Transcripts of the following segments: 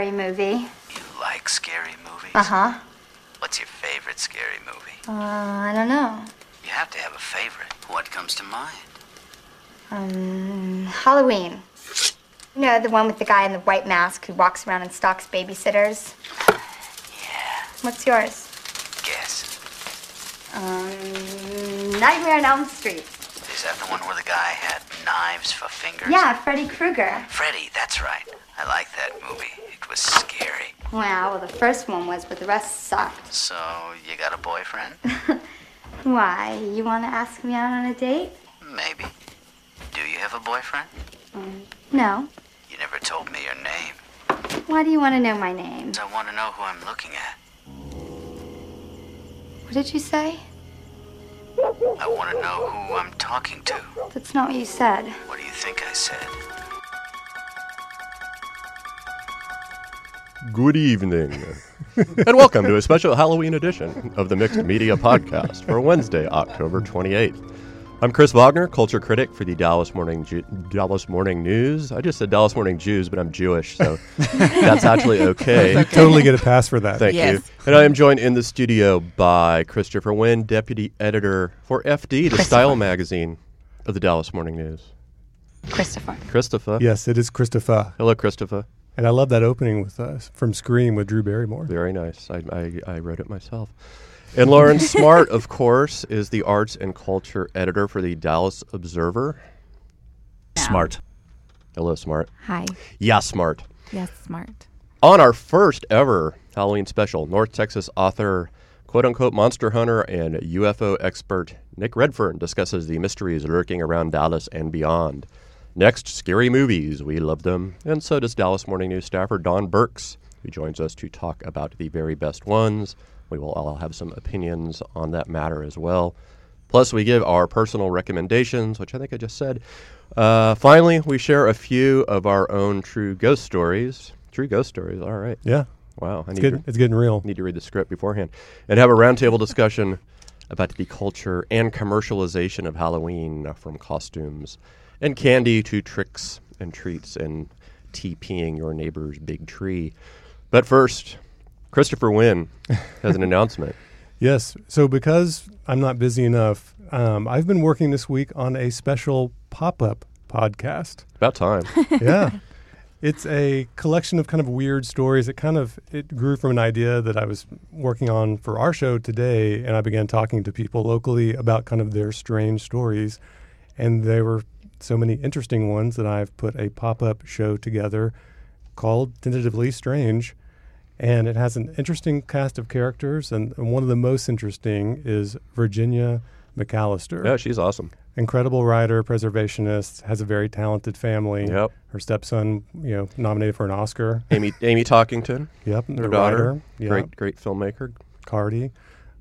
Scary movie. You like scary movies? Uh-huh. What's your favorite scary movie? I don't know. You have to have a favorite. What comes to mind? Halloween. You know, the one with the guy in the white mask who walks around and stalks babysitters? Yeah. What's yours? Guess. Nightmare on Elm Street. Is that the one where the guy had knives for fingers? Yeah, Freddy Krueger. Freddy, that's right. I like that movie. It was scary. Well, the first one was, but the rest sucked. So, you got a boyfriend? Why? You want to ask me out on a date? Maybe. Do you have a boyfriend? No. You never told me your name. Why do you want to know my name? I want to know who I'm looking at. What did you say? I want to know who I'm talking to. That's not what you said. What do you think I said? Good evening, and welcome to a special Halloween edition of the Mixed Media Podcast for Wednesday, October 28th. I'm Chris Wagner, culture critic for the Dallas Morning News. I just said Dallas Morning Jews, but I'm Jewish, so that's actually okay. You totally get a pass for that. Thank you. And I am joined in the studio by Christopher Wynn, deputy editor for FD, the style magazine of the Dallas Morning News. Christopher. Yes, it is Christopher. Hello, Christopher. And I love that opening with from Scream with Drew Barrymore. Very nice. I wrote it myself. And Lauren Smart, of course, is the arts and culture editor for the Dallas Observer. Smart. Hello, Smart. Hi. Yeah, Smart. Yes, Smart. On our first ever Halloween special, North Texas author, quote-unquote monster hunter, and UFO expert Nick Redfern discusses the mysteries lurking around Dallas and beyond. Next, scary movies. We love them. And so does Dallas Morning News staffer Don Burks, who joins us to talk about the very best ones. We will all have some opinions on that matter as well. Plus, we give our personal recommendations, which I think I just said. Finally, we share a few of our own true ghost stories. True ghost stories, all right. Yeah. Wow. It's getting real. Need to read the script beforehand. And have a roundtable discussion about the culture and commercialization of Halloween, from costumes and candy to tricks and treats and TPing your neighbor's big tree. But first, Christopher Wynn has an announcement. Yes. So because I'm not busy enough, I've been working this week on a special pop-up podcast. About time. Yeah. It's a collection of kind of weird stories. It grew from an idea that I was working on for our show today, and I began talking to people locally about kind of their strange stories. And they were so many interesting ones that I've put a pop-up show together called Tentatively Strange. And it has an interesting cast of characters, and one of the most interesting is Virginia McAllister. Yeah, she's awesome. Incredible writer, preservationist, has a very talented family. Yep. Her stepson, nominated for an Oscar. Amy Talkington. Yep. Her daughter. Writer. Yep. Great filmmaker. Cardi.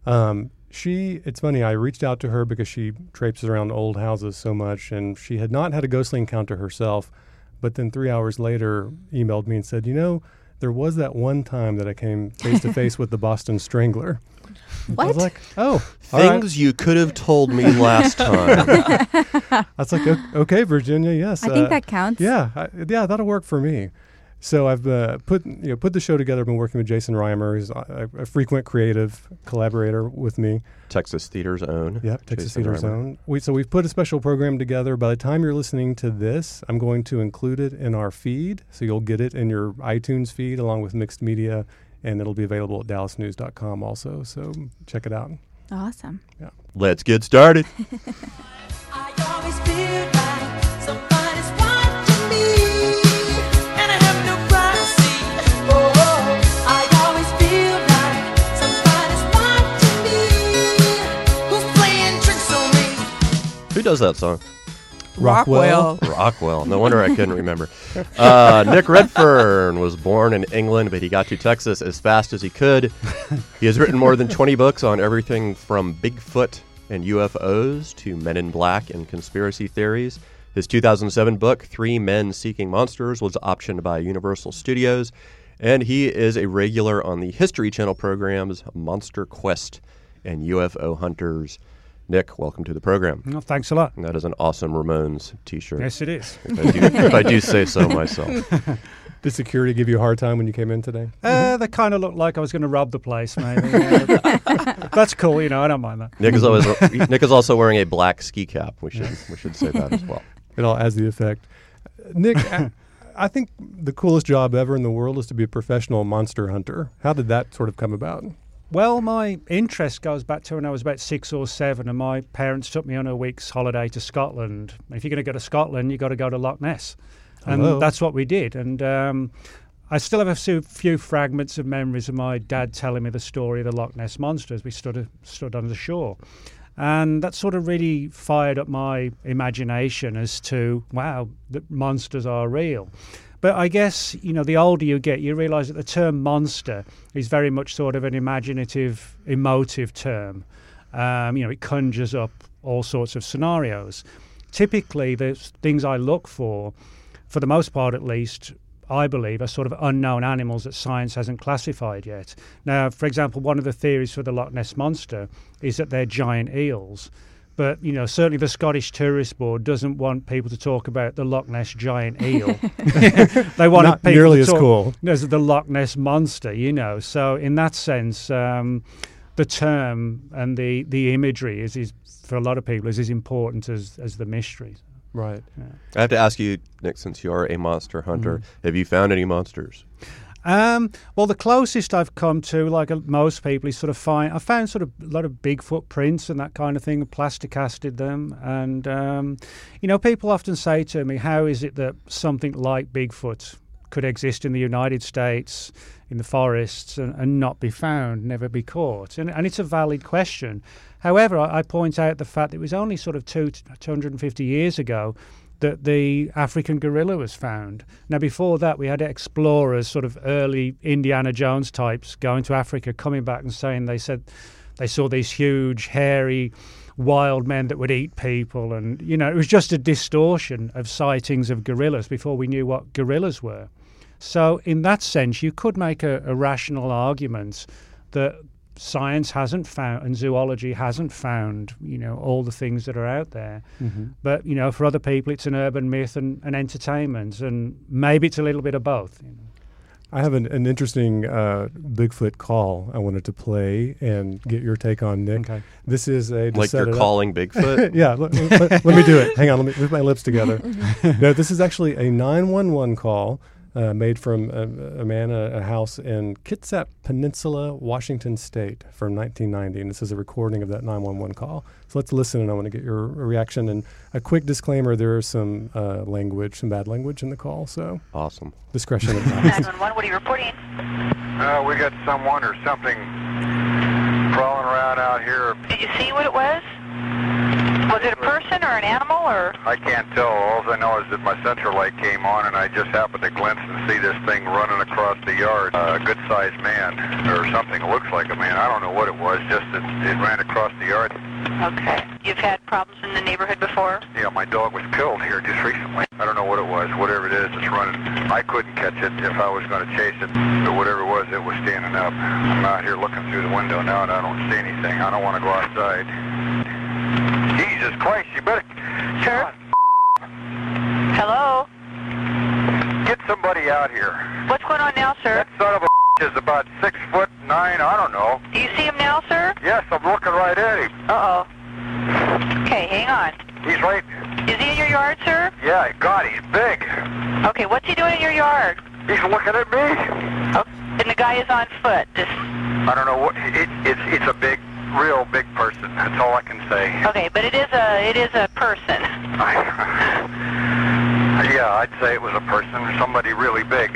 It's funny, I reached out to her because she traipses around old houses so much, and she had not had a ghostly encounter herself, but then 3 hours later emailed me and said, there was that one time that I came face-to-face with the Boston Strangler. What? I was like, oh. Things you could have told me last time. I was like, okay, Virginia, yes. I think that counts. Yeah, that'll work for me. So I've put the show together. I've been working with Jason Reimer, who's a frequent creative collaborator with me. Texas Theater's own. Yep, Texas Jason Theater's Reimer. own. So we've put a special program together. By the time you're listening to this, I'm going to include it in our feed. So you'll get it in your iTunes feed along with Mixed Media, and it'll be available at dallasnews.com also. So check it out. Awesome. Yeah. Let's get started. I always feel like somebody's watching me, and I have no privacy. Oh, I always feel like somebody's watching me, who's playing tricks on me. Who does that song? Rockwell. Rockwell. No wonder I couldn't remember. Nick Redfern was born in England, but he got to Texas as fast as he could. He has written more than 20 books on everything from Bigfoot and UFOs to Men in Black and conspiracy theories. His 2007 book, 3 Men Seeking Monsters, was optioned by Universal Studios, and he is a regular on the History Channel programs Monster Quest and UFO Hunters. Nick, welcome to the program. Well, thanks a lot. And that is an awesome Ramones t-shirt. Yes, it is. If I do say so myself. Did security give you a hard time when you came in today? They kind of looked like I was going to rob the place, maybe. Yeah, that's cool, I don't mind that. Nick is also wearing a black ski cap. We should say that as well. It all adds the effect. Nick, I think the coolest job ever in the world is to be a professional monster hunter. How did that sort of come about? Well, my interest goes back to when I was about 6 or 7, and my parents took me on a week's holiday to Scotland. If you're going to go to Scotland, you've got to go to Loch Ness. And Hello. that's what we did. And I still have a few fragments of memories of my dad telling me the story of the Loch Ness Monster as we stood on the shore. And that sort of really fired up my imagination as to, wow, the monsters are real. But I guess, the older you get, you realise that the term monster is very much sort of an imaginative, emotive term. It conjures up all sorts of scenarios. Typically, the things I look for the most part at least, I believe, are sort of unknown animals that science hasn't classified yet. Now, for example, one of the theories for the Loch Ness Monster is that they're giant eels. But, certainly the Scottish Tourist Board doesn't want people to talk about the Loch Ness giant eel. They want Not people nearly to as talk cool. as the Loch Ness Monster, So in that sense, the term and the imagery is for a lot of people is as important as the mystery. Right. Yeah. I have to ask you, Nick, since you are a monster hunter, have you found any monsters? Well, the closest I've come to, like most people, is I found sort of a lot of Bigfoot prints and that kind of thing, plasticasted them. And, people often say to me, how is it that something like Bigfoot could exist in the United States, in the forests, and not be found, never be caught? And it's a valid question. However, I point out the fact that it was only sort of 250 years ago that the African gorilla was found. Now, before that, we had explorers, sort of early Indiana Jones types, going to Africa, coming back and saying they saw these huge, hairy, wild men that would eat people. And, it was just a distortion of sightings of gorillas before we knew what gorillas were. So in that sense, you could make a rational argument that science hasn't found and zoology hasn't found, all the things that are out there. Mm-hmm. But, for other people, it's an urban myth and entertainment, and maybe it's a little bit of both. I have an interesting Bigfoot call I wanted to play and get your take on, Nick. Okay. This is a... Like you're calling Bigfoot? Yeah, let me do it. Hang on, let me move my lips together. No, this is actually a 911 call made from a man at a house in Kitsap Peninsula, Washington State from 1990. And this is a recording of that 911 call. So let's listen, and I want to get your reaction. And a quick disclaimer, there is some bad language in the call. So Awesome. Discretion advised. 911, what are you reporting? We got someone or something crawling around out here. Did you see what it was? Was it a person or an animal or? I can't tell. All I know is that my central light came on and I just happened to glimpse and see this thing running across the yard. A good-sized man or something. Looks like a man. I don't know what it was, just that it ran across the yard. Okay. You've had problems in the neighborhood before? Yeah, my dog was killed here just recently. I don't know what it was. Whatever it is, it's running. I couldn't catch it if I was going to chase it. But whatever it was standing up. I'm out here looking through the window now and I don't see anything. I don't want to go outside. Jesus Christ, you better... Sir? Hello? Get somebody out here. What's going on now, sir? That son of a is about 6'9", I don't know. Do you see him now, sir? Yes, I'm looking right at him. Uh-oh. Okay, hang on. He's right... Is he in your yard, sir? Yeah, God, he's big. Okay, what's he doing in your yard? He's looking at me. Oh, and the guy is on foot. I don't know what... It's a big... real big person. That's all I can say. Okay, but it is a person. Yeah, I'd say it was a person, somebody really big.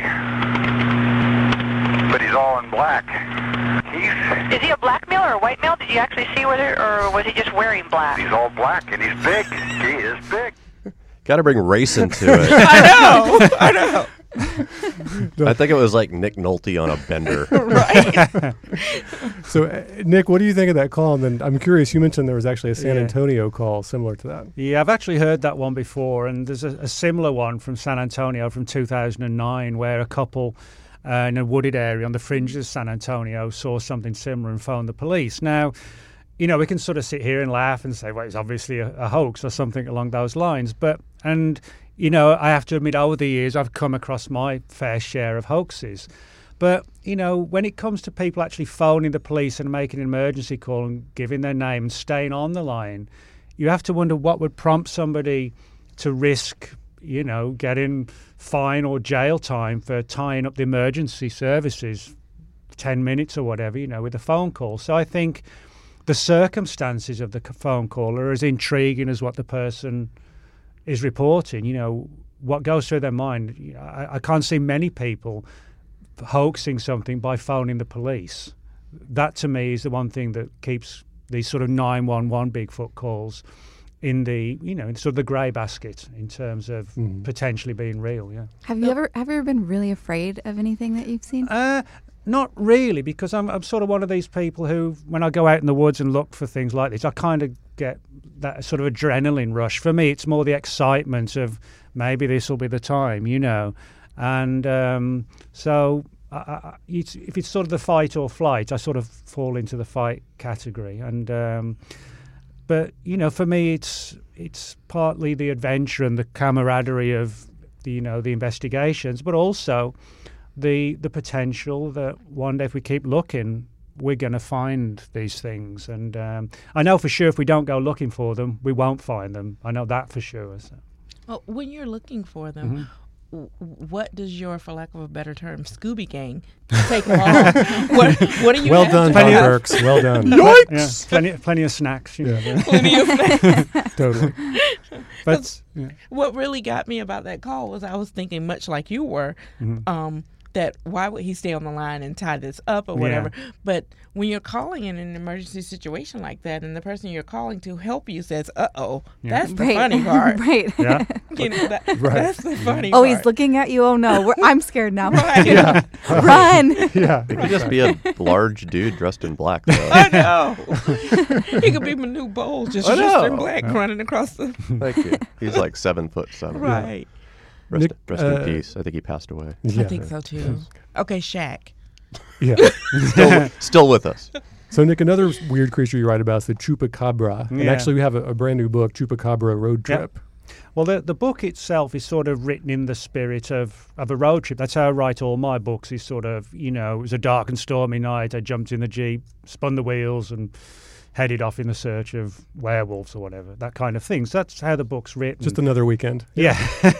But he's all in black. Is he a black male or a white male? Did you actually see whether, or was he just wearing black? He's all black and he's big. He is big. Got to bring race into it. I know. I think it was like Nick Nolte on a bender. Right. So, Nick, what do you think of that call? And then I'm curious, you mentioned there was actually a San Antonio call similar to that. Yeah, I've actually heard that one before, and there's a similar one from San Antonio from 2009 where a couple in a wooded area on the fringes of San Antonio saw something similar and phoned the police. Now, we can sort of sit here and laugh and say, well, it's obviously a hoax or something along those lines. And you know, I have to admit, over the years, I've come across my fair share of hoaxes. But, you know, when it comes to people actually phoning the police and making an emergency call and giving their name and staying on the line, you have to wonder what would prompt somebody to risk, you know, getting fine or jail time for tying up the emergency services 10 minutes or whatever, you know, with a phone call. So I think the circumstances of the phone call are as intriguing as what the person is reporting. You know, what goes through their mind. You know, I can't see many people hoaxing something by phoning the police. That to me is the one thing that keeps these sort of 911 Bigfoot calls in the, you know, in sort of the grey basket in terms of potentially being real. Yeah. Have you ever been really afraid of anything that you've seen? Not really, because I'm sort of one of these people who, when I go out in the woods and look for things like this, I kind of get that sort of adrenaline rush. For me, it's more the excitement of maybe this will be the time, you know. And so if it's sort of the fight or flight, I sort of fall into the fight category. And but, you know, for me, it's partly the adventure and the camaraderie of the, you know, the investigations, but also the potential that one day if we keep looking, we're going to find these things. And I know for sure if we don't go looking for them, we won't find them. I know that for sure. So. Well, when you're looking for them, what does your, for lack of a better term, Scooby Gang take along? What do you well have done, to Tom have? Burks. Well done. Yikes! Yeah, plenty of snacks. You know. Plenty of snacks. Totally. But what really got me about that call was I was thinking, much like you were, that why would he stay on the line and tie this up or whatever? Yeah. But when you're calling in an emergency situation like that and the person you're calling to help you says, uh-oh, that's the funny part. Right. Yeah. You know, that's the funny Oh, part. he's looking at you. Oh, no. I'm scared now. Right. Yeah. Run. Yeah. It could just be a large dude dressed in black, though. I know. He could be Manu Bowles, just I dressed in know. black, running across the... Thank you. He's like 7'7". Right. Rest Nick, in peace. I think he passed away. I think so, too. Okay, Shaq. Yeah. Still with us. So, Nick, another weird creature you write about is the chupacabra. And Yeah. actually, we have a brand new book, Chupacabra Road Yep. Trip. Well, the book itself is sort of written in the spirit of a road trip. That's how I write all my books, is sort of, you know, it was a dark and stormy night. I jumped in the Jeep, spun the wheels and headed off in the search of werewolves or whatever, that kind of thing. So that's how the book's written. Just another weekend. Yeah.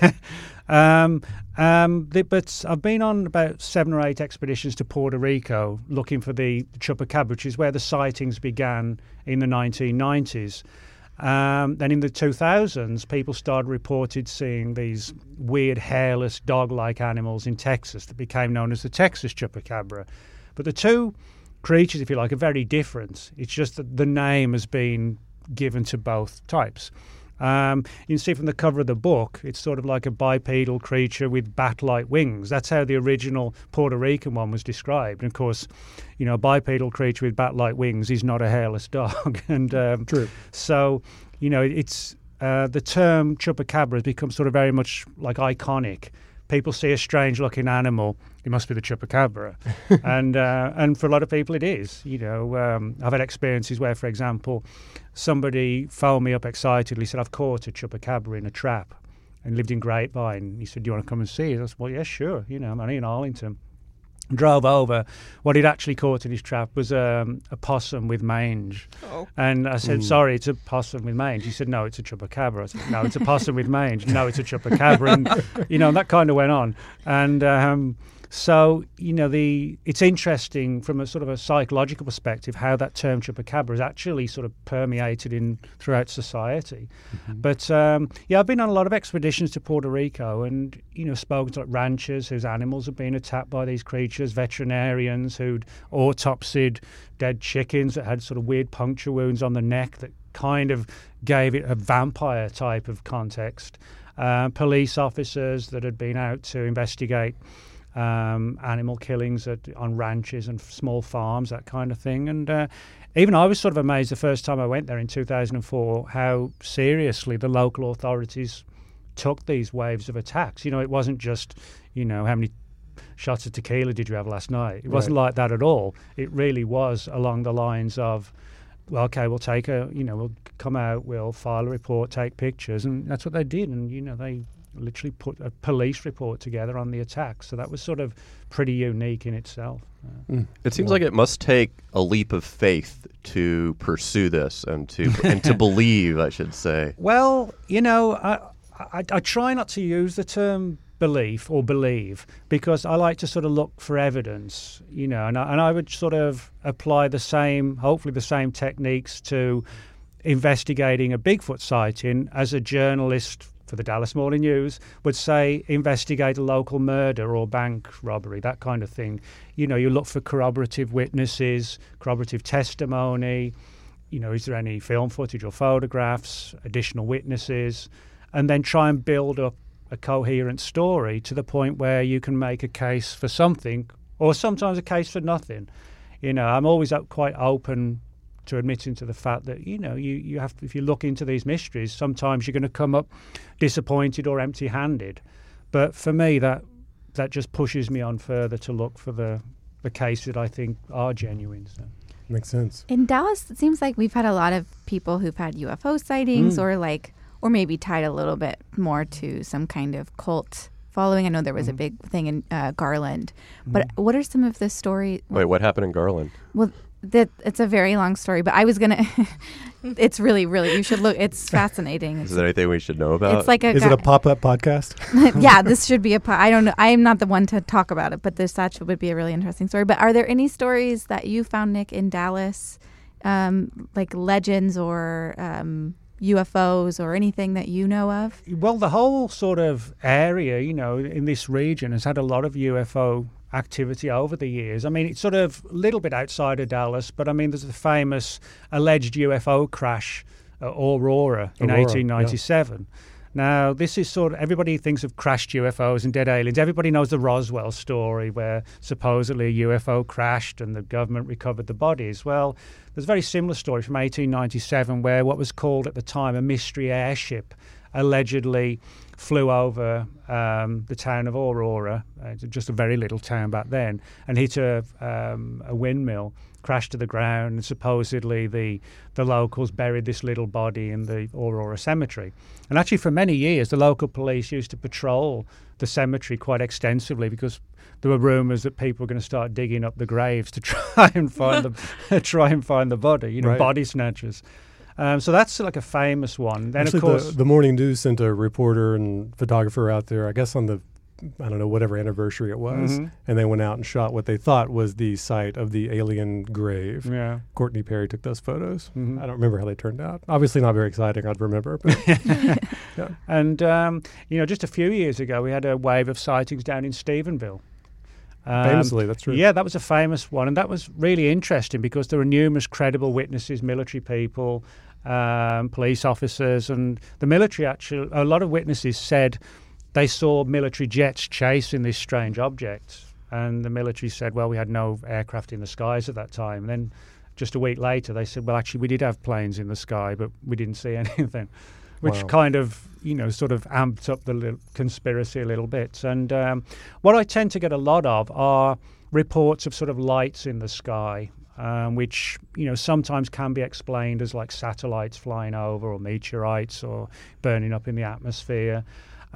But I've been on about 7 or 8 expeditions to Puerto Rico looking for the chupacabra, which is where the sightings began in the 1990s. Then in the 2000s, people started reported seeing these weird hairless dog-like animals in Texas that became known as the Texas chupacabra. But the two creatures, if you like, are very different. It's just that the name has been given to both types. You can see from the cover of the book, it's sort of like a bipedal creature with bat-like wings. That's how the original Puerto Rican one was described. And of course, you know, a bipedal creature with bat-like wings is not a hairless dog. And True. So, you know, it's the term chupacabra has become sort of very much like iconic. People see a strange-looking animal, it must be the chupacabra, and for a lot of people it is. You know, I've had experiences where, for example, somebody phoned me up excitedly, said, "I've caught a chupacabra in a trap," and lived in Grapevine. He said, "Do you want to come and see it?" I said, "Well, yeah, sure." You know, I'm only in Arlington. Drove over. What he'd actually caught in his trap was a possum with mange. Oh. And I said, "Sorry, it's a possum with mange." He said, "No, it's a chupacabra." I said, "No, it's a possum with mange." "No, it's a chupacabra." And, you know, that kind of went on. And so, you know, it's interesting from a sort of a psychological perspective how that term chupacabra has actually sort of permeated throughout society. But, yeah, I've been on a lot of expeditions to Puerto Rico and, you know, spoken to like ranchers whose animals have been attacked by these creatures, veterinarians who'd autopsied dead chickens that had sort of weird puncture wounds on the neck that kind of gave it a vampire type of context, police officers that had been out to investigate animal killings on ranches and small farms, that kind of thing. And even I was sort of amazed the first time I went there in 2004 how seriously the local authorities took these waves of attacks. You know, it wasn't just, you know, how many shots of tequila did you have last night? It wasn't like that at all. It really was along the lines of, well, okay, we'll we'll come out, we'll file a report, take pictures, and that's what they did. And, you know, they literally put a police report together on the attack. So that was sort of pretty unique in itself. It seems like it must take a leap of faith to pursue this and to believe, I should say. Well, you know, I try not to use the term belief or believe because I like to sort of look for evidence, you know, and I would sort of apply hopefully the same techniques to investigating a Bigfoot sighting as a journalist for the Dallas Morning News would say investigate a local murder or bank robbery, that kind of thing. You know, you look for corroborative witnesses, corroborative testimony, you know, is there any film footage or photographs, additional witnesses, and then try and build up a coherent story to the point where you can make a case for something or sometimes a case for nothing. You know, I'm always quite open to admitting to the fact that, you know, you have to, if you look into these mysteries, sometimes you're going to come up disappointed or empty-handed. But for me, that just pushes me on further to look for the cases that I think are genuine. So. Makes sense. In Dallas, it seems like we've had a lot of people who've had UFO sightings or maybe tied a little bit more to some kind of cult following. I know there was a big thing in Garland. But what are some of the stories? Wait, what happened in Garland? Well, it's a very long story, but I was going to... It's really, you should look. It's fascinating. Is there anything we should know about? It's like Is it a pop-up podcast? Yeah, this should be I don't know. I am not the one to talk about it, but that would be a really interesting story. But are there any stories that you found, Nick, in Dallas, like legends or UFOs or anything that you know of? Well, the whole sort of area, you know, in this region has had a lot of UFO activity over the years. I mean, it's sort of a little bit outside of Dallas, but I mean, there's the famous alleged UFO crash at Aurora in 1897. Yeah. Now, this is sort of, everybody thinks of crashed UFOs and dead aliens. Everybody knows the Roswell story where supposedly a UFO crashed and the government recovered the bodies. Well, there's a very similar story from 1897 where what was called at the time a mystery airship allegedly flew over the town of Aurora, just a very little town back then, and hit a windmill, crashed to the ground, and supposedly the locals buried this little body in the Aurora cemetery. And actually for many years the local police used to patrol the cemetery quite extensively because there were rumours that people were going to start digging up the graves to try and find the body, you know, right. Body snatchers. So that's like a famous one. Then, actually, of course, the Morning News sent a reporter and photographer out there, I guess on the, I don't know, whatever anniversary it was, and they went out and shot what they thought was the site of the alien grave. Yeah. Courtney Perry took those photos. I don't remember how they turned out. Obviously not very exciting, I'd remember. But yeah. And, you know, just a few years ago, we had a wave of sightings down in Stephenville. Famously, that's true. Yeah, that was a famous one. And that was really interesting because there were numerous credible witnesses, military people, police officers. And the military, actually, a lot of witnesses said they saw military jets chasing this strange object. And the military said, well, we had no aircraft in the skies at that time. And then just a week later, they said, well, actually, we did have planes in the sky, but we didn't see anything. Which kind of, you know, sort of amped up the conspiracy a little bit. And what I tend to get a lot of are reports of sort of lights in the sky, which, you know, sometimes can be explained as like satellites flying over or meteorites or burning up in the atmosphere.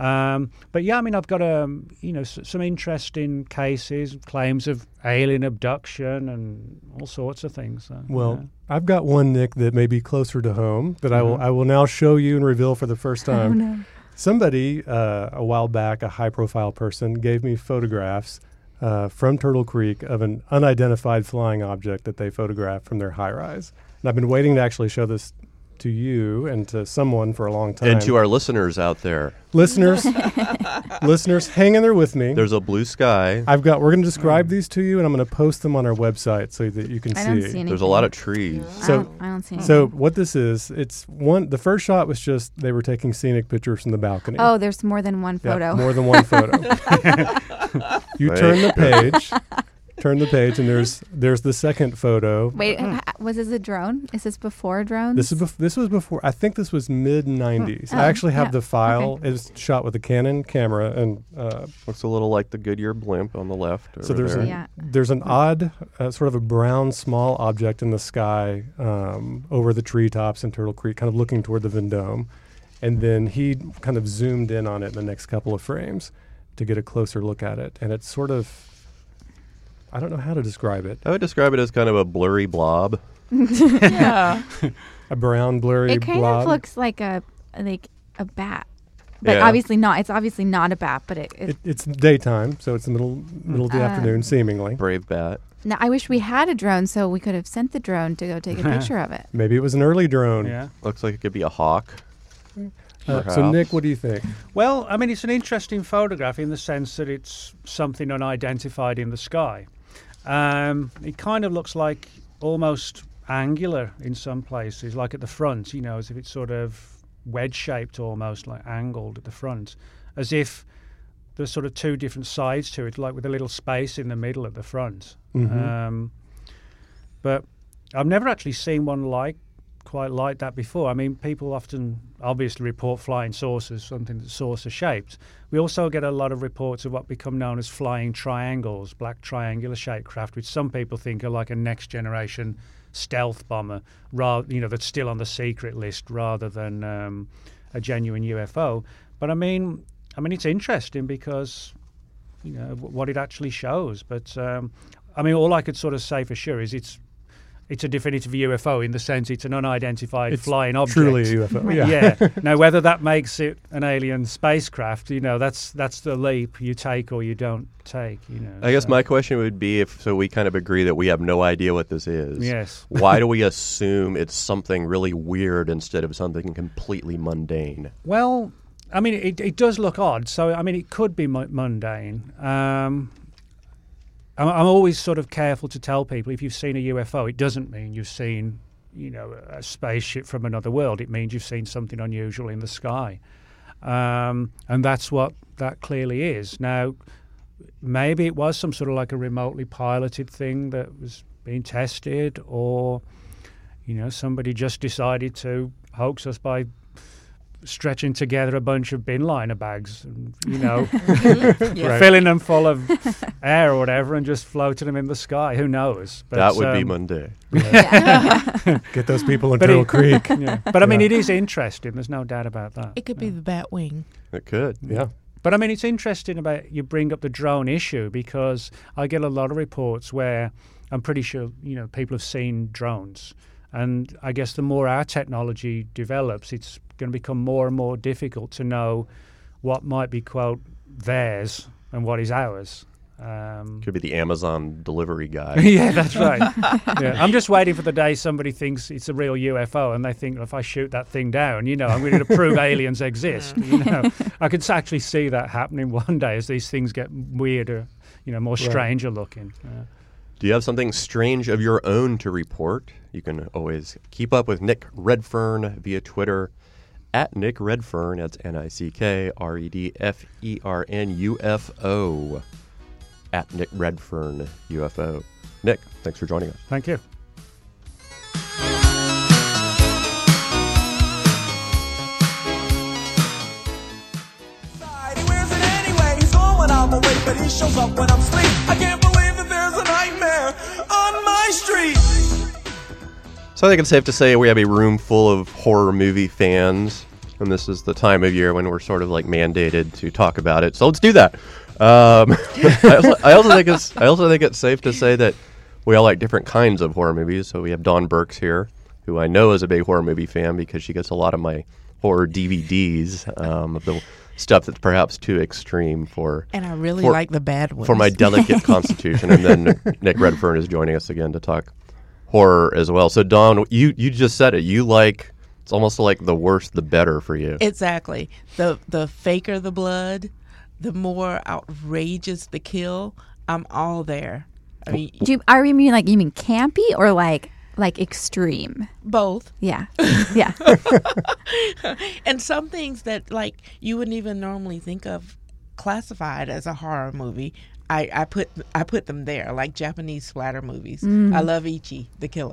But yeah, I mean, I've got you know, some interesting cases, claims of alien abduction and all sorts of things. So, well, I've got one, Nick, that may be closer to home that I will now show you and reveal for the first time. Oh, no. Somebody a while back, a high-profile person, gave me photographs from Turtle Creek of an unidentified flying object that they photographed from their high-rise. And I've been waiting to actually show this to you and to someone for a long time. And to our listeners out there. Listeners, hang in there with me. There's a blue sky. We're going to describe these to you, and I'm going to post them on our website so that you can see. I don't see anything. There's a lot of trees. So I don't see anything. So what this is, the first shot was just they were taking scenic pictures from the balcony. Oh, there's more than one photo. Yeah, more than one photo. You turn the page, and there's the second photo. Wait, was this a drone? Is this before drones? This was before. I think this was mid-90s. I actually have the file. Okay. It's shot with a Canon camera, and looks a little like the Goodyear blimp on the left. So there's an odd, sort of a brown small object in the sky over the treetops in Turtle Creek, kind of looking toward the Vendome. And then he kind of zoomed in on it in the next couple of frames to get a closer look at it. And it's sort of, I don't know how to describe it. I would describe it as kind of a blurry blob. Yeah. A brown, blurry It kind blob. of looks like a bat. But Yeah. obviously not. It's obviously not a bat, but It's daytime, so it's the middle of the afternoon, seemingly. Brave bat. Now, I wish we had a drone so we could have sent the drone to go take a picture of it. Maybe it was an early drone. Yeah. Looks like it could be a hawk. So, perhaps. Nick, what do you think? Well, I mean, it's an interesting photograph in the sense that it's something unidentified in the sky. It kind of looks like almost angular in some places, like at the front, you know, as if it's sort of wedge-shaped almost, like angled at the front, as if there's sort of two different sides to it, like with a little space in the middle at the front. But I've never actually seen one quite like that before. I mean, people often obviously report flying saucers, something that's saucer-shaped. We also get a lot of reports of what become known as flying triangles, black triangular-shaped craft, which some people think are like a next-generation stealth bomber, that's still on the secret list rather than a genuine UFO. But I mean, it's interesting because, you know, what it actually shows. But I mean, all I could sort of say for sure is it's a definitive UFO in the sense it's an unidentified flying object. Truly a UFO. Yeah. Now, whether that makes it an alien spacecraft, you know, that's the leap you take or you don't take. You know. I guess my question would be so we kind of agree that we have no idea what this is. Yes. Why do we assume it's something really weird instead of something completely mundane? Well, I mean, it does look odd. So, I mean, it could be mundane. I'm always sort of careful to tell people if you've seen a UFO, it doesn't mean you've seen, you know, a spaceship from another world. It means you've seen something unusual in the sky. And that's what that clearly is. Now, maybe it was some sort of like a remotely piloted thing that was being tested, or, you know, somebody just decided to hoax us by stretching together a bunch of bin liner bags and, you know, filling them full of air or whatever and just floating them in the sky. Who knows? But, that would be mundane. Get those people in Turtle Creek. Yeah. But I mean, it is interesting. There's no doubt about that. It could be the bat wing. It could. Yeah. But I mean, it's interesting about you bring up the drone issue because I get a lot of reports where I'm pretty sure, you know, people have seen drones. And I guess the more our technology develops, it's going to become more and more difficult to know what might be, quote, theirs and what is ours. Could be the Amazon delivery guy. Yeah, that's right. Yeah. I'm just waiting for the day somebody thinks it's a real UFO and they think, if I shoot that thing down, you know, I'm going to prove aliens exist. You know, I could actually see that happening one day as these things get weirder, you know, more stranger looking. Do you have something strange of your own to report? You can always keep up with Nick Redfern via Twitter at Nick Redfern. That's NickRedfern UFO. At Nick Redfern UFO. Nick, thanks for joining us. Thank you. He wears it anyway. He's on when I'm awake, but he shows up when I'm asleep. I can't believe that there's a nightmare on my street. So I think it's safe to say we have a room full of horror movie fans, and this is the time of year when we're sort of like mandated to talk about it. So let's do that. I also think it's safe to say that we all like different kinds of horror movies. So we have Dawn Burks here, who I know is a big horror movie fan because she gets a lot of my horror DVDs of the stuff that's perhaps too extreme for. And I really like the bad ones. For my delicate constitution. And then Nick Redfern is joining us again to talk horror as well. So Dawn, you just said it. You like, it's almost like the worse the better for you. Exactly. The faker the blood, the more outrageous the kill, I'm all there. I mean, you mean campy or like extreme? Both. Yeah. Yeah. And some things that like you wouldn't even normally think of classified as a horror movie, I put them there, like Japanese splatter movies. I love Ichi, the killer.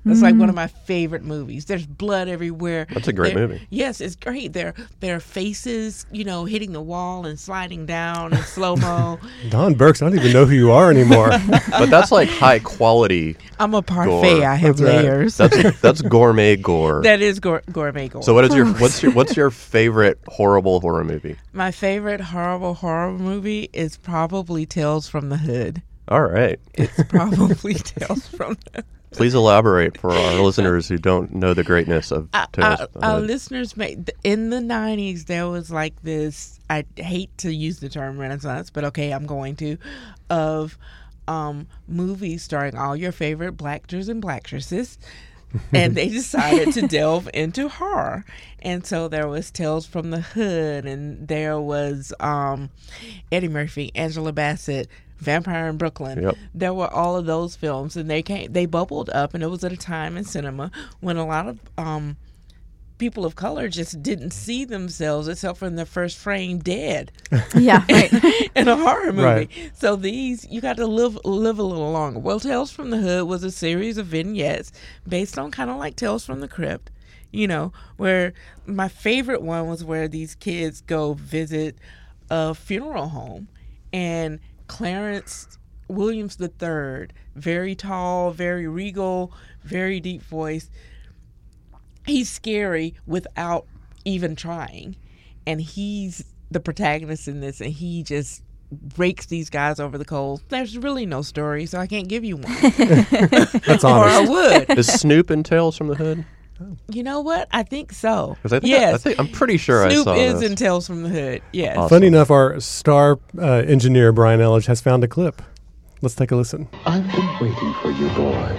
It's like one of my favorite movies. There's blood everywhere. That's a great movie. Yes, it's great. Their faces, hitting the wall and sliding down in slow mo. Don Burks, I don't even know who you are anymore. But that's like high quality. I'm a parfait. Gore. I have That's right. layers. That's gourmet gore. That is gourmet gore. So what's your favorite horrible horror movie? My favorite horrible horror movie is probably Tales from the Hood. All right. It's probably Tales from the Hood. Please elaborate for our listeners who don't know the greatness of Tales from the Our Hood. listeners, in the 90s, there was like this, I hate to use the term Renaissance, but okay, I'm going to, of movies starring all your favorite black actors and blackstresses. And they decided to delve into horror. And so there was Tales from the Hood, and there was Eddie Murphy, Angela Bassett, Vampire in Brooklyn. Yep. There were all of those films, and they bubbled up, and it was at a time in cinema when a lot of people of color just didn't see themselves, except for in the first frame, dead. Yeah, right. In a horror movie. Right. So you got to live a little longer. Well, Tales from the Hood was a series of vignettes based on kind of like Tales from the Crypt, where my favorite one was where these kids go visit a funeral home, and Clarence Williams III, very tall, very regal, very deep voice. He's scary without even trying. And he's the protagonist in this, and he just rakes these guys over the coals. There's really no story, so I can't give you one. That's Or I honest. would. Is Snoop in Tales from the Hood? You know what? I think so. 'Cause I think Yes. I'm pretty sure Snoop I saw is this. in Tales from the Hood. Yes. Awesome. Funny enough, our star engineer, Brian Elledge, has found a clip. Let's take a listen. I've been waiting for you boys.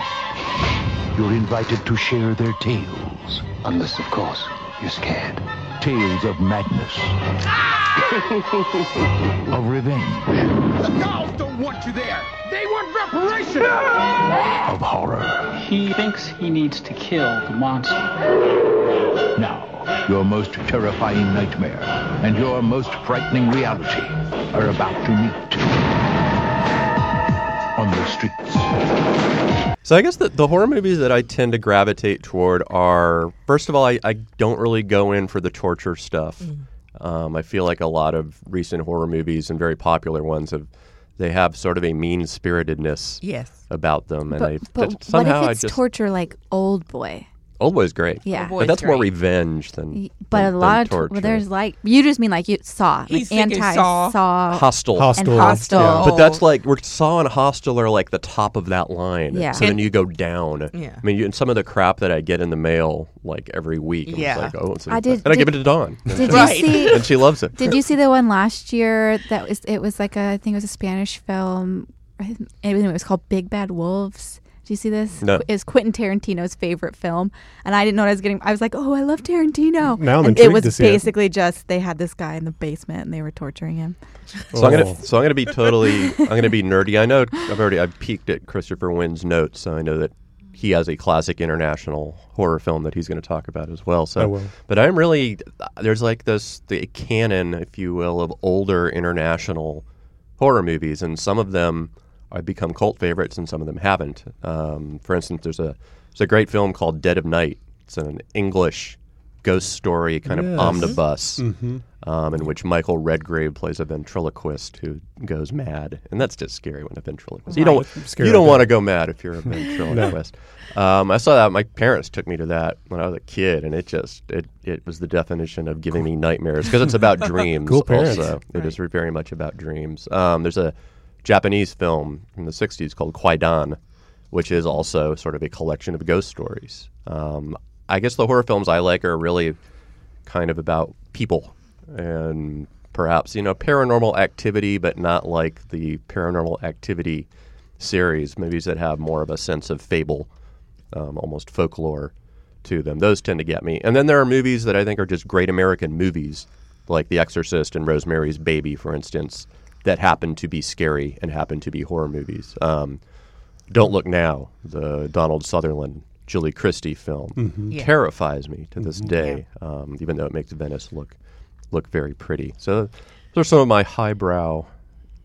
You're invited to share their tales. Unless, of course, you're scared. Tales of madness. Of revenge. The girls don't want you there. They want reparation. Of horror. He thinks he needs to kill the monster. Now, your most terrifying nightmare and your most frightening reality are about to meet on the streets. So I guess the horror movies that I tend to gravitate toward are, first of all, I don't really go in for the torture stuff. I feel like a lot of recent horror movies and very popular ones they have sort of a mean-spiritedness Yes. about them, and But somehow what if it's torture like Old Boy? Old Boy's great. Yeah. Old But Boy's that's more great. revenge than But than, a lot of torture. there's like you just mean like you Saw, He's like thinking Saw. Saw, Hostel. and Hostel. Hostel. Yeah. But that's like Saw and Hostel are like the top of that line. Yeah. So then you go down. Yeah. I mean, and some of the crap that I get in the mail like every week. I'm Yeah. just like, oh, it's I did- and I give it did- to Dawn. Did Right. you see? And she loves it. Did you see the one last year it was like I think it was a Spanish film. It was called Big Bad Wolves. Did you see this? No. It's Quentin Tarantino's favorite film, and I didn't know what I was getting. I was like, "Oh, I love Tarantino." Now I'm and intrigued it was to see it. basically just they had this guy in the basement and they were torturing him. So I'm gonna be nerdy. I know I've peeked at Christopher Wynn's notes, so I know that he has a classic international horror film that he's going to talk about as well. So, I will. But I'm really there's like the canon, if you will, of older international horror movies, and some of them have become cult favorites, and some of them haven't. For instance, there's a great film called Dead of Night. It's an English ghost story kind of Yes. omnibus. Mhm. In which Michael Redgrave plays a ventriloquist who goes mad, and that's just scary when a ventriloquist. You don't Scary you don't like want to that. go mad if you're a ventriloquist. I saw that. My parents took me to that when I was a kid, and it was the definition of giving me nightmares because it's about dreams. Cool parents. Also, it is very much about dreams. There's a Japanese film from the '60s called Kwaidan, which is also sort of a collection of ghost stories. I guess the horror films I like are really kind of about people and perhaps, paranormal activity, but not like the Paranormal Activity series, movies that have more of a sense of fable, almost folklore to them. Those tend to get me. And then there are movies that I think are just great American movies, like The Exorcist and Rosemary's Baby, for instance, that happen to be scary and happen to be horror movies. Don't Look Now, the Donald Sutherland, Julie Christie film, terrifies me to this day, even though it makes Venice look very pretty. So those are some of my highbrow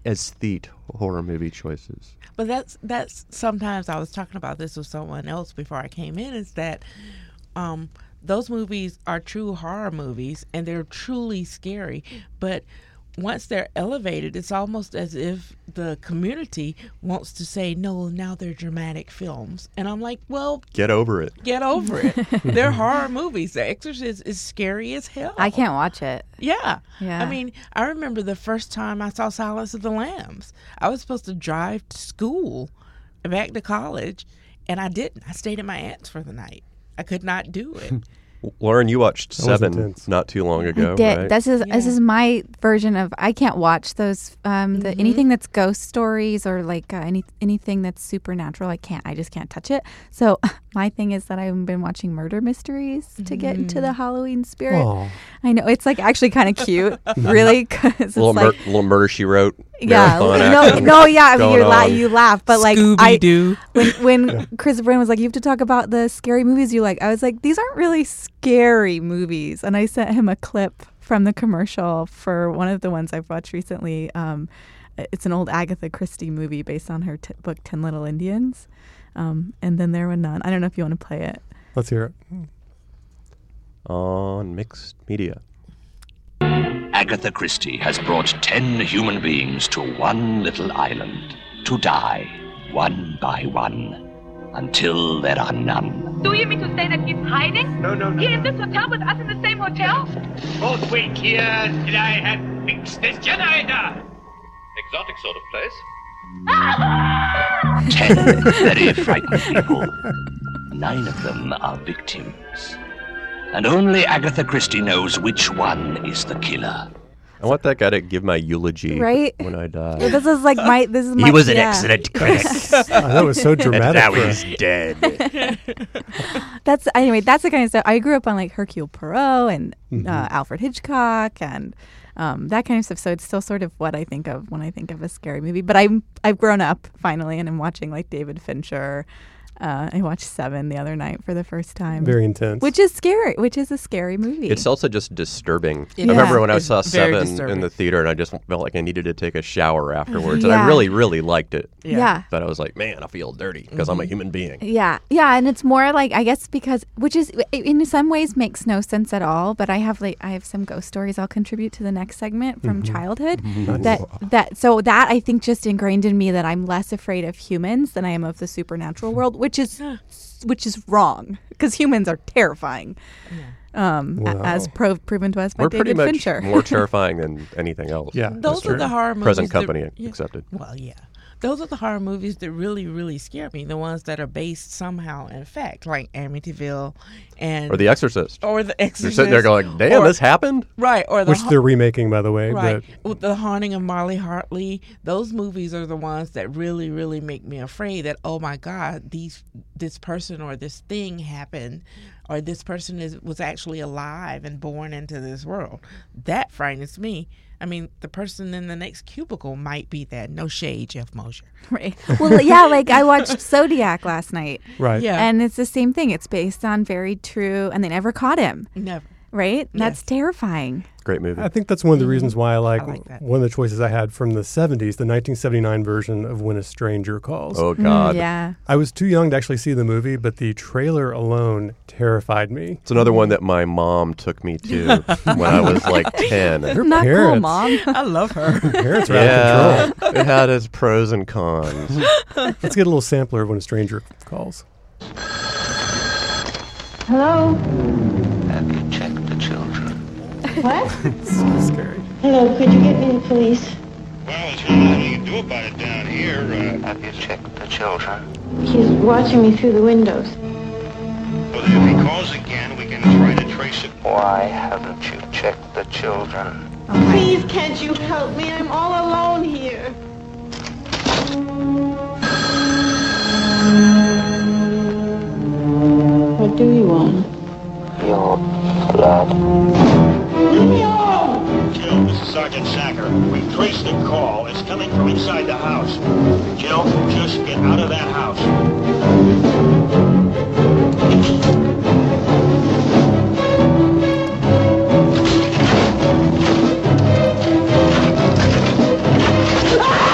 aesthete horror movie choices. But that's sometimes I was talking about this with someone else before I came in, is that those movies are true horror movies and they're truly scary, but once they're elevated, it's almost as if the community wants to say, no, now they're dramatic films. And I'm like, well, get over it. Get over it. They're horror movies. The Exorcist is scary as hell. I can't watch it. Yeah. Yeah. I mean, I remember the first time I saw Silence of the Lambs. I was supposed to drive to school, back to college, and I didn't. I stayed at my aunt's for the night. I could not do it. Lauren, you watched That was Seven intense. not too long ago, Did. right? This is my version of, I can't watch those anything that's ghost stories or like anything that's supernatural. I just can't touch it. So my thing is that I've been watching murder mysteries to get into the Halloween spirit. Aw. I know it's like actually kind of cute, really, because it's like little Murder She Wrote. yeah, marathon action I mean, going on. you laugh, but like Scooby-Doo. when Chris Brand was like, you have to talk about the scary movies you like. I was like, these aren't really scary movies, and I sent him a clip from the commercial for one of the ones I've watched recently. It's an old Agatha Christie movie based on her book 10 Little Indians, and then there were none. I don't know if you want to play it. Let's hear it. On Mixed Media. Agatha Christie has brought 10 human beings to one little island to die one by one until there are none. Do you mean to say that he's hiding? No. Here in this hotel with us in the same hotel? Both wait here till I have fixed this generator. Exotic sort of place. 10 very frightened people. 9 of them are victims. And only Agatha Christie knows which one is the killer. I want that guy to give my eulogy Right? when I die. This is my. He was an yeah. excellent critic. That was so dramatic. And now for he's dead. That's the kind of stuff. I grew up on like Hercule Poirot and Alfred Hitchcock and that kind of stuff. So it's still sort of what I think of when I think of a scary movie. But I've grown up finally, and I'm watching like David Fincher. I watched Seven the other night for the first time. Very intense. Which is scary. Which is a scary movie. It's also just disturbing. Yeah. I remember when I It's saw very Seven disturbing. in the theater, and I just felt like I needed to take a shower afterwards. And Yeah. I really, really liked it. Yeah. But I was like, man, I feel dirty because I'm a human being. Yeah, and it's more like, I guess, because which is in some ways makes no sense at all. But I have some ghost stories I'll contribute to the next segment from childhood. That I think just ingrained in me that I'm less afraid of humans than I am of the supernatural world, which is wrong because humans are terrifying. As proven to us by We're David pretty much Fincher. more terrifying than anything else. Yeah. Those are the horror movies. Present that- company yeah. accepted. Well, yeah. Those are the horror movies that really, really scare me. The ones that are based somehow in fact, like Amityville and Or The Exorcist. Or The You're Exorcist. sitting there going, damn, Or- this happened? Right. Or the Which they're remaking, by the way. Right. But With The Haunting of Molly Hartley, those movies are the ones that really, really make me afraid that, oh my God, this person or this thing happened, or this person was actually alive and born into this world. That frightens me. I mean, the person in the next cubicle might be that. No shade, Jeff Mosher. Right. Well, yeah, like I watched Zodiac last night. Right. Yeah. And it's the same thing. It's based on very true, and they never caught him. Never. Right? That's terrifying. Great movie. I think that's one of the reasons why I like that. one of the choices I had from the 70s, the 1979 version of When a Stranger Calls. Oh, God. Yeah. I was too young to actually see the movie, but the trailer alone terrified me. It's another one that my mom took me to when I was like 10. Her Not cool, parents, Mom. I love her. parents are out of control. It had its pros and cons. Let's get a little sampler of When a Stranger Calls. Hello? Have you checked the children? What? So scary. Hello, could you get me the police? Well, there's really nothing you can do about it down here. Have you checked the children? He's watching me through the windows. Well, if he calls again, we can try to trace it. Why haven't you checked the children? Please, can't you help me? I'm all alone here. What do you want? Your blood. Leave me alone! Jill, this is Sergeant Sacker. We've traced the call. It's coming from inside the house. Jill, just get out of that house. Ah!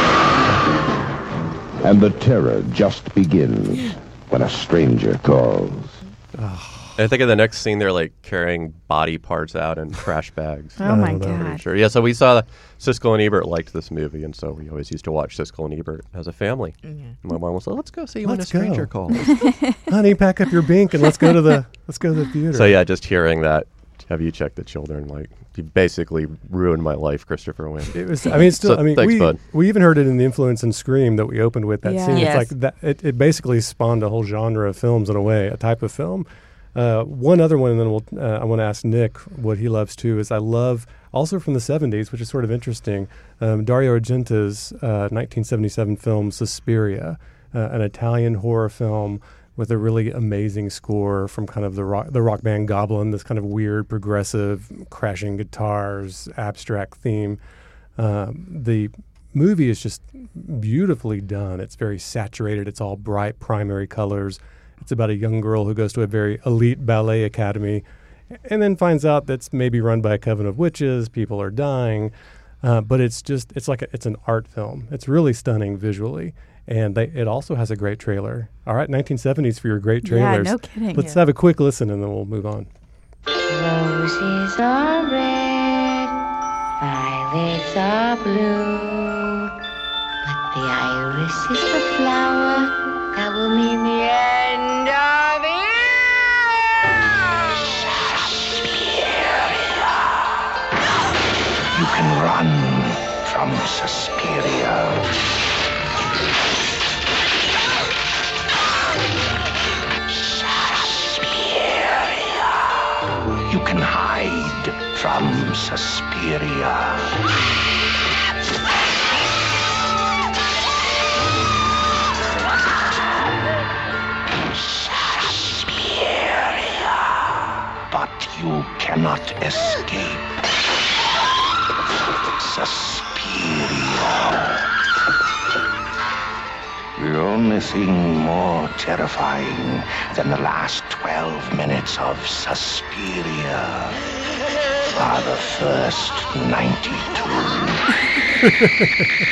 And the terror just begins when a stranger calls. I think in the next scene, they're like carrying body parts out in trash bags. Oh my I'm pretty God. Sure. Yeah, so we saw Siskel and Ebert liked this movie, and so we always used to watch Siskel and Ebert as a family. Mhm. My mom was like, "Let's go see when a Let's go. stranger calls." Honey, pack up your bink and let's go to the theater. So yeah, just hearing that, have you checked the children? Like, you basically ruined my life, Christopher Wynn. It was. I mean, it's still. So, I mean, thanks, bud. we even heard it in the influence in Scream that we opened with that Yeah. scene. Yes. It's like that. It basically spawned a whole genre of films in a way, a type of film. One other one, and then I want to ask Nick what he loves too. Is I love also from the '70s, which is sort of interesting. Dario Argento's 1977 film Suspiria, an Italian horror film with a really amazing score from kind of the rock band Goblin, this kind of weird, progressive, crashing guitars, abstract theme. The movie is just beautifully done. It's very saturated. It's all bright primary colors. It's about a young girl who goes to a very elite ballet academy and then finds out that's maybe run by a coven of witches. People are dying. But it's an art film. It's really stunning visually. And it also has a great trailer. All right, 1970s for your great trailers. Yeah, no kidding. Let's have a quick listen and then we'll move on. Roses are red, violets are blue, but the iris is the flower that will mean the end of it. You can run from Suspiria. You can hide from Suspiria. But you cannot escape Suspiria. The only thing more terrifying than the last 12 minutes of Suspiria are the first 92.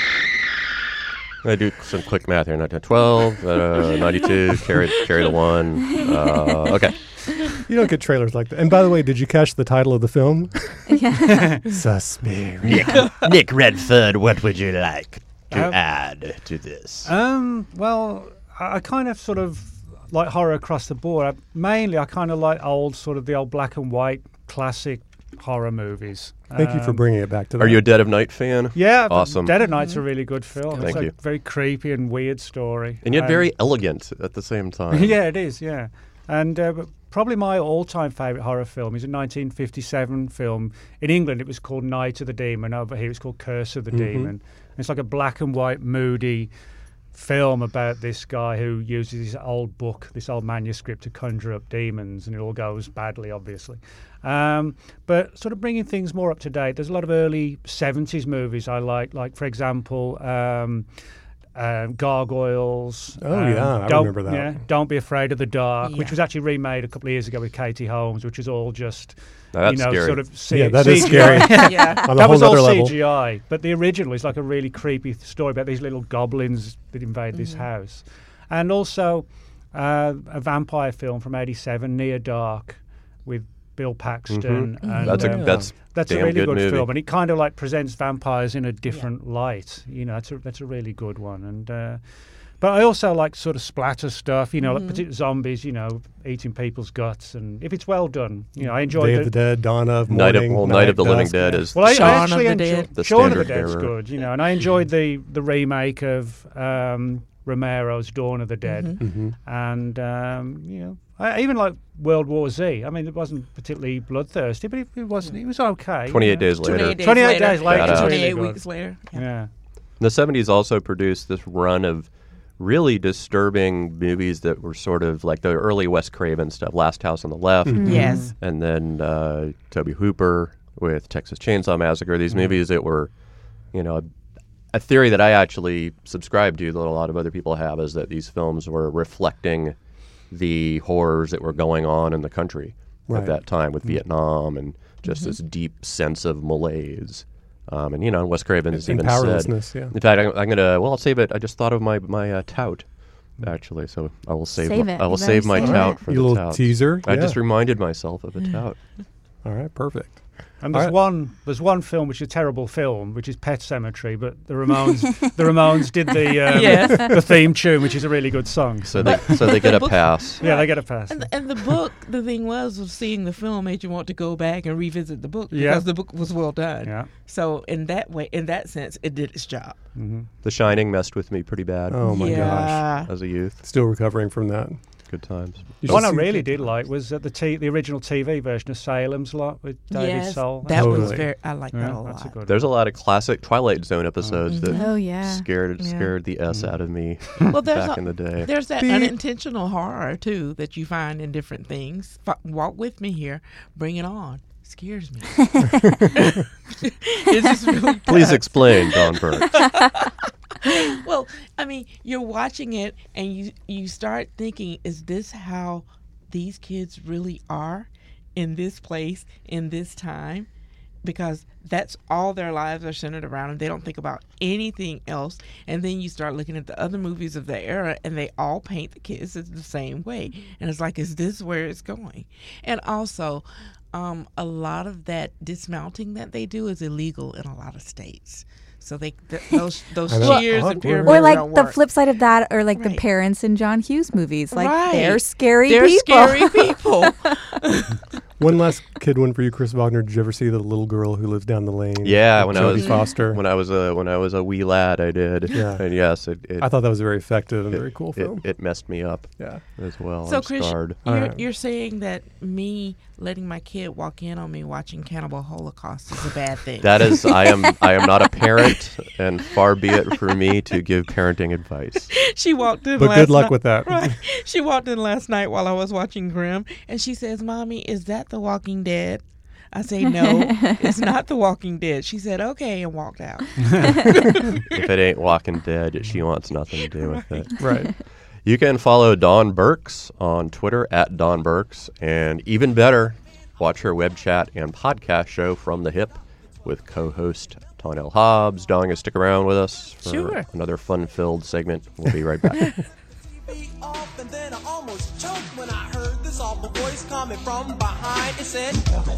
I do some quick math here. 12, 92, carry the 1. Okay. You don't get trailers like that. And by the way, did you catch the title of the film? Yeah. Suspiria. Nick Redford, what would you like to add to this? Well, I kind of sort of like horror across the board. Mainly, I kind of like the old black and white classic horror movies. Thank you for bringing it back to that. Are you a Dead of Night fan? Yeah, Awesome. Dead of Night's a really good film. Thank it's you. a very creepy and weird story. And yet very elegant at the same time. Yeah, it is, yeah. And but probably my all-time favourite horror film is a 1957 film. In England, it was called Night of the Demon. Over here, it's called Curse of the Demon. And it's like a black and white, moody film about this guy who uses his old book, this old manuscript, to conjure up demons, and it all goes badly, obviously. But sort of bringing things more up to date, there's a lot of early 70s movies I like for example, Gargoyles. Oh, yeah, I remember that. Yeah, Don't Be Afraid of the Dark, which Yeah. was actually remade a couple of years ago with Katie Holmes, which is all just, Now that's scary. sort of Yeah, that is CGI. scary. Yeah. On a That whole was all nother level. CGI, but the original is like a really creepy story about these little goblins that invade this house. And also a vampire film from '87, Near Dark, with Bill Paxton. And, That's a that's a damn really good good movie. film, and it kind of like presents vampires in a different light. You know, that's a really good one. And but I also like sort of splatter stuff. You know, like particular zombies. You know, eating people's guts, and if it's well done, you know, I enjoy Day of the Dead, Dawn of Night Morning. of the Living Dusk. Dead is Well, I Shaun of actually the enjoy Dead. The Shaun of the standard Dead's error. good, you know, and I enjoyed the remake of Romero's Dawn of the Dead, and you know, I even like World War Z. I mean, it wasn't particularly bloodthirsty, but it wasn't. It was okay. 28 days later. 28 days later. Shout out. 28 really weeks later. Yeah. The 70s also produced this run of really disturbing movies that were sort of like the early Wes Craven stuff, Last House on the Left. Yes. And then Tobe Hooper with Texas Chainsaw Massacre. These movies that were, you know, a theory that I actually subscribe to that a lot of other people have is that these films were reflecting the horrors that were going on in the country Right. at that time with Vietnam and just this deep sense of malaise. And and Wes Craven has And even powerlessness, said. yeah. In fact, I'm gonna. Well, I'll save it. I just thought of my tout. Actually, so I will save. Save it. I will You save better my save tout it. for You the little tout. teaser? I Yeah. just reminded myself of a tout. All right, perfect. And All there's right. there's one film which is a terrible film, which is Pet Sematary, but the Ramones did the theme tune, which is a really good song. So they get a pass. Yeah, they get a pass. And the book, the thing was seeing the film made you want to go back and revisit the book because Yeah. the book was well done. Yeah. So in that sense, it did its job. Mm-hmm. The Shining messed with me pretty bad. Oh my Yeah. gosh! As a youth, Still recovering from that. good times. One I really did like was the original TV version of Salem's Lot with David Yes, Soul. that was Totally. very. I like that a That's a lot. good There's a lot of classic Twilight Zone episodes that Oh, yeah. scared Yeah. the s out of me Well, back in the day. There's that Beep. unintentional horror too that you find in different things. Walk with me here. Bring it on. Scares me. It's just really Please does. explain, Don Burke. Well, I mean, you're watching it and you start thinking, is this how these kids really are in this place, in this time? Because that's all their lives are centered around, and they don't think about anything else. And then you start looking at the other movies of the era, and they all paint the kids the same way. And it's like, is this where it's going? And also, a lot of that dismounting that they do is illegal in a lot of states. So those I know. cheers and Or pyramids Or like don't the work. flip side of that, or like the Right. parents in John Hughes movies. Like Right. they're scary They're people. scary people. One last kid one for you, Chris Wagner. Did you ever see The Little Girl Who Lives Down the Lane? Yeah, with when I Jodie was Foster. when I was a wee lad, I did. Yeah. And yes, it I thought that was a very effective and very cool film. It messed me up. Yeah. As well. So, I'm Chris, scarred. you're saying that me letting my kid walk in on me watching Cannibal Holocaust is a bad thing. That is, I am not a parent, and far be it for me to give parenting advice. She walked in But last good luck night- with that. Right. She walked in last night while I was watching Grimm, and she says, "Mommy, is that The Walking Dead?" I say, "No, it's not The Walking Dead." She said, "Okay," and walked out. If it ain't Walking Dead, she wants nothing to do with it. Right. You can follow Dawn Burks on Twitter at Dawn Burks, and even better, watch her web chat and podcast show From the Hip with co-host Tonnell Hobbs. Dawn, you stick around with us for Sure. another fun-filled segment. We'll be right back. Off, and then I almost choked when I heard this awful voice coming from behind. It said,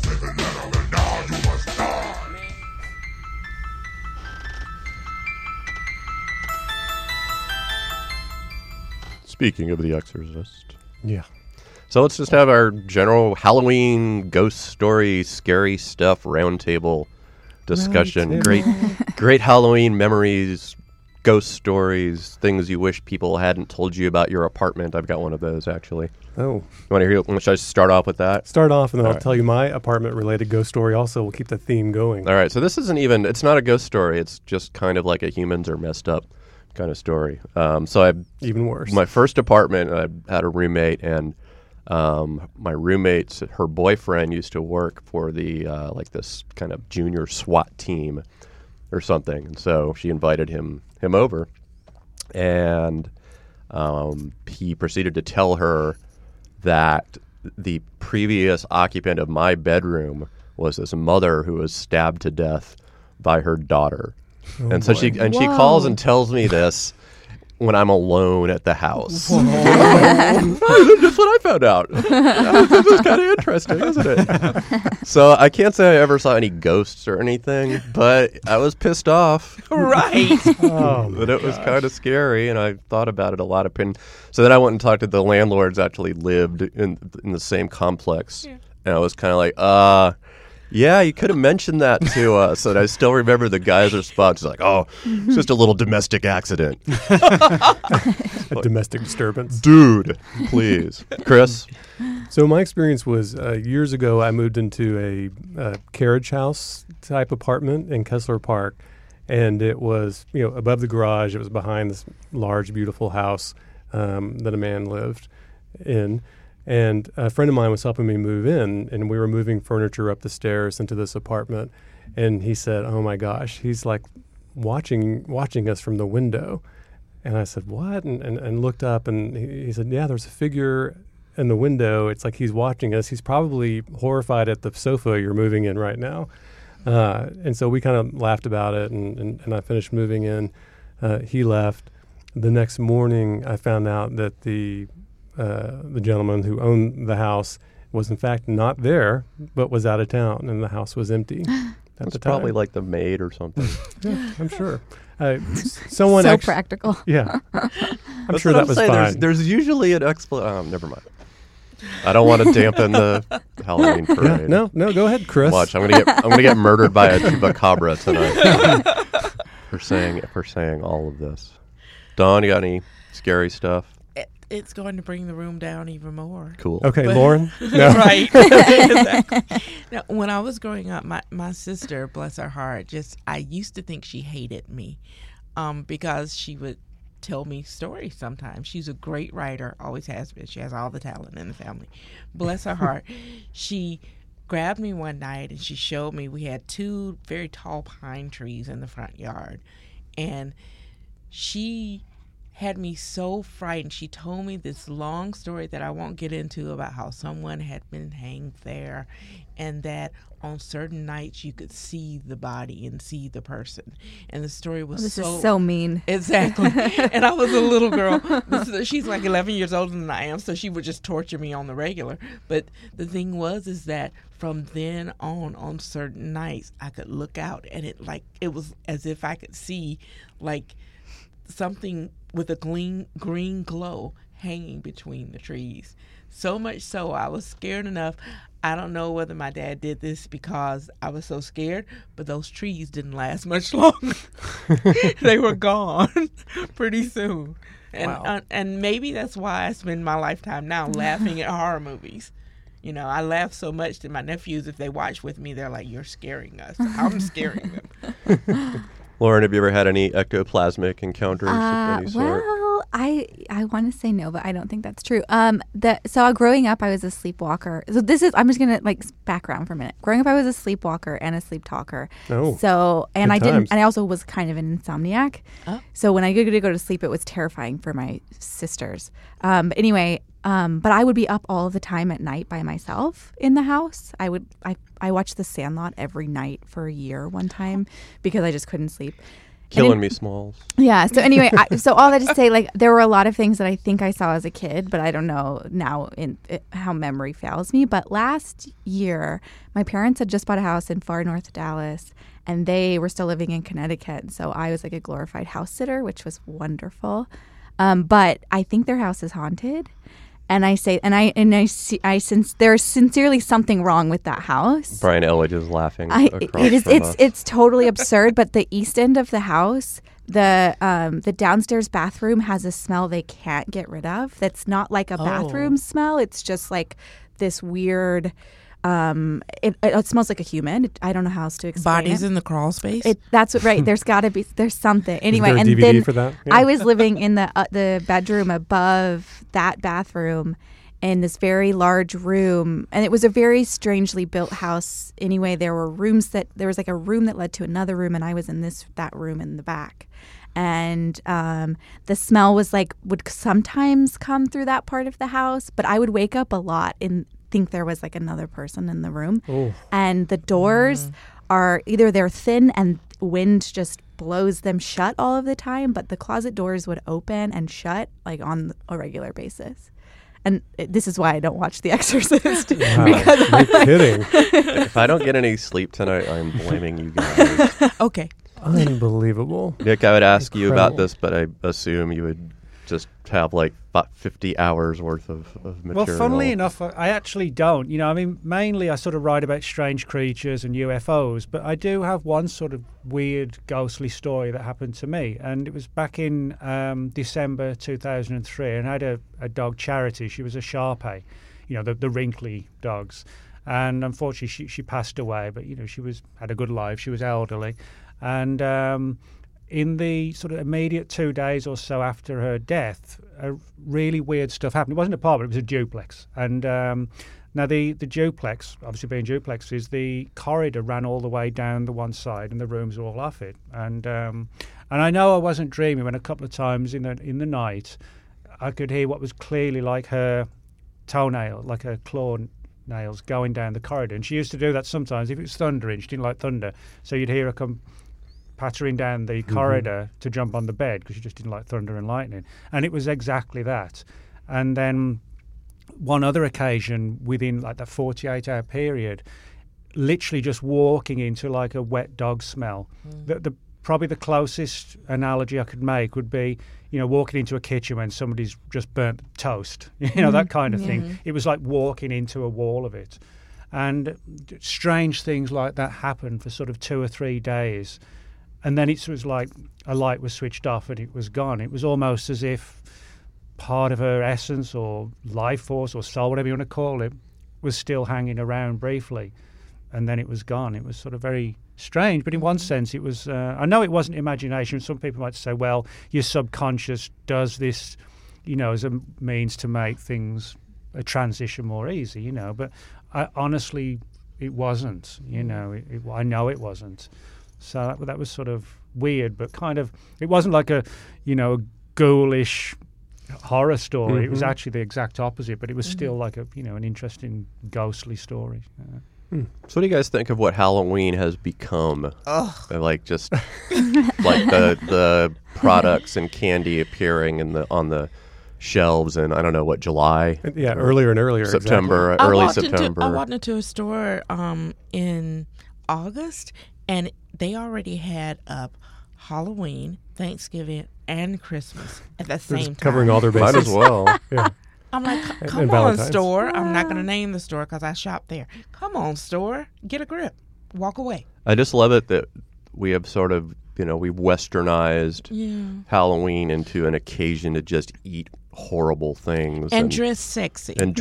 Speaking of The Exorcist. Yeah. So let's just have our general ghost story, scary stuff roundtable discussion. Great Halloween memories, ghost stories, things you wish people hadn't told you about your apartment. I've got one of those, actually. Oh. You want to hear? Should I start off with that? Start off, and then All I'll right. tell you my apartment-related ghost story. Also, we'll keep the theme going. All right, so this isn't even, it's not a ghost story. It's just kind of like a humans are messed up kind of story. So I Even worse. My first apartment, I had a roommate, and my roommate's, her boyfriend used to work for the, like this kind of junior SWAT team or something. And so she invited him over, and he proceeded to tell her that the previous occupant of my bedroom was this mother who was stabbed to death by her daughter. Oh, and so boy. she calls and tells me this when I'm alone at the house. Whoa. That's what I found out. This is kind of interesting, isn't it? So I can't say I ever saw any ghosts or anything, but I was pissed off. Right. Oh, But it was kind of scary, and I thought about it a lot. So then I went and talked to the landlords. Actually lived in the same complex, and I was kind of like, yeah, you could have mentioned that to us. And I still remember the guy's response. He's like, "Oh, it's just a little domestic accident." A domestic disturbance. Dude, please. Chris? So my experience was years ago, I moved into a carriage house type apartment in Kessler Park. And it was, above the garage. It was behind this large, beautiful house that a man lived in. And a friend of mine was helping me move in, and we were moving furniture up the stairs into this apartment. And he said, "Oh my gosh, he's like watching us from the window." And I said, "What?" And looked up, and he said, "Yeah, there's a figure in the window. It's like he's watching us. He's probably horrified at the sofa you're moving in right now." And so we kind of laughed about it, and I finished moving in. He left. The next morning, I found out that the gentleman who owned the house was in fact not there, but was out of town, and the house was empty. It's probably like the maid or something. Yeah, I'm sure. Someone so practical. Yeah, I'm That's sure what that was saying. fine. There's usually an explanation. Never mind. I don't want to dampen the Halloween parade. No, go ahead, Chris. Watch, I'm gonna get murdered by a chupacabra tonight for saying all of this. Dawn, you got any scary stuff? It's going to bring the room down even more. Cool. Okay, Lauren. No. Right. Exactly. Now, when I was growing up, my sister, bless her heart, I used to think she hated me because she would tell me stories sometimes. She's a great writer, always has been. She has all the talent in the family. Bless her heart. She grabbed me one night and she showed me we had 2 very tall pine trees in the front yard. And she had me so frightened. She told me this long story that I won't get into about how someone had been hanged there, and that on certain nights you could see the body and see the person. And the story was This is so mean. Exactly. And I was a little girl. She's like 11 years older than I am, so she would just torture me on the regular. But the thing is that from then on certain nights, I could look out, and it was as if I could see like something with a green glow hanging between the trees. So much so I was scared enough. I don't know whether my dad did this because I was so scared, but those trees didn't last much longer. They were gone pretty soon. And Wow. And maybe that's why I spend my lifetime now laughing at horror movies. You know, I laugh so much that my nephews, if they watch with me, they're like, "You're scaring us." I'm scaring them. Lauren, have you ever had any ectoplasmic encounters of any sort? Well, I want to say no, but I don't think that's true. So growing up, I was a sleepwalker. So I'm just gonna background for a minute. Growing up, I was a sleepwalker and a sleep talker. Oh, so and good I didn't, times. and I also was kind of an insomniac. Oh. So when I go to sleep, it was terrifying for my sisters. But anyway. But I would be up all the time at night by myself in the house. I watched The Sandlot every night for a year one time because I just couldn't sleep. Killing me, Smalls. Yeah. So anyway, so all that to say, there were a lot of things that I think I saw as a kid, but I don't know now how memory fails me. But last year, my parents had just bought a house in far north Dallas, and they were still living in Connecticut. So I was like a glorified house sitter, which was wonderful. But I think their house is haunted. And I say, since there's sincerely something wrong with that house. Brian Elledge is laughing. It's totally absurd. But the east end of the house, the downstairs bathroom has a smell they can't get rid of. That's not like a bathroom smell. It's just like this weird. It smells like a human. I don't know how else to explain Bodies it. in the crawl space. That's what, right. There's something. Anyway, Is there a and DVD then for that? Yeah. I was living in the bedroom above that bathroom in this very large room, and it was a very strangely built house. Anyway, there was like a room that led to another room, and I was in that room in the back. And the smell would sometimes come through that part of the house, but I would wake up a lot and think there was another person in the room. Oh. And the doors are either they're thin and wind just blows them shut all of the time, but the closet doors would open and shut on a regular basis. And this is why I don't watch The Exorcist. Wow, because you're kidding. If I don't get any sleep tonight, I'm blaming you guys. Okay. Unbelievable. Nick, I would ask you about Incredible. this, but I assume you would just have about 50 hours worth of material. Well, funnily enough, I actually don't. Mainly I sort of write about strange creatures and UFOs, but I do have one sort of weird, ghostly story that happened to me. And it was back in December 2003, and I had a dog, Charity. She was a Shar-Pei, the wrinkly dogs. And unfortunately, she passed away, but, she had a good life. She was elderly. And in the sort of immediate 2 days or so after her death, really weird stuff happened. It wasn't an apartment, it was a duplex. And now the duplex, obviously being duplexes, the corridor ran all the way down the one side and the rooms were all off it. And I know I wasn't dreaming when a couple of times in the night I could hear what was clearly like her toenail, like a claw nails going down the corridor. And she used to do that sometimes if it was thundering. She didn't like thunder. So you'd hear her come pattering down the corridor to jump on the bed because she just didn't like thunder and lightning. And it was exactly that. And then one other occasion within like that 48-hour period, literally just walking into like a wet dog smell. Probably the closest analogy I could make would be, walking into a kitchen when somebody's just burnt toast, that kind of thing. It was like walking into a wall of it. And strange things like that happened for sort of 2 or 3 days. And then it was like a light was switched off and it was gone. It was almost as if part of her essence or life force or soul, whatever you want to call it, was still hanging around briefly. And then it was gone. It was sort of very strange, but in one sense it was, I know it wasn't imagination. Some people might say, well, your subconscious does this, as a means to make things, a transition more easy, but honestly, it wasn't, I know it wasn't. So that was sort of weird, but kind of, it wasn't like a ghoulish horror story. It was actually the exact opposite, but it was still like an interesting ghostly story. So what do you guys think of what Halloween has become? Like just like the products and candy appearing on the shelves in, I don't know what, July? Yeah, earlier and earlier. September, exactly. early September. I walked into a store in August, and they already had up Halloween, Thanksgiving, and Christmas at the same time. Covering all their bases. Might as well. Yeah. I'm like, come on, store. I'm not going to name the store because I shop there. Come on, store. Get a grip. Walk away. I just love it that we have sort of, we've westernized Halloween into an occasion to just eat horrible things. And dress sexy. And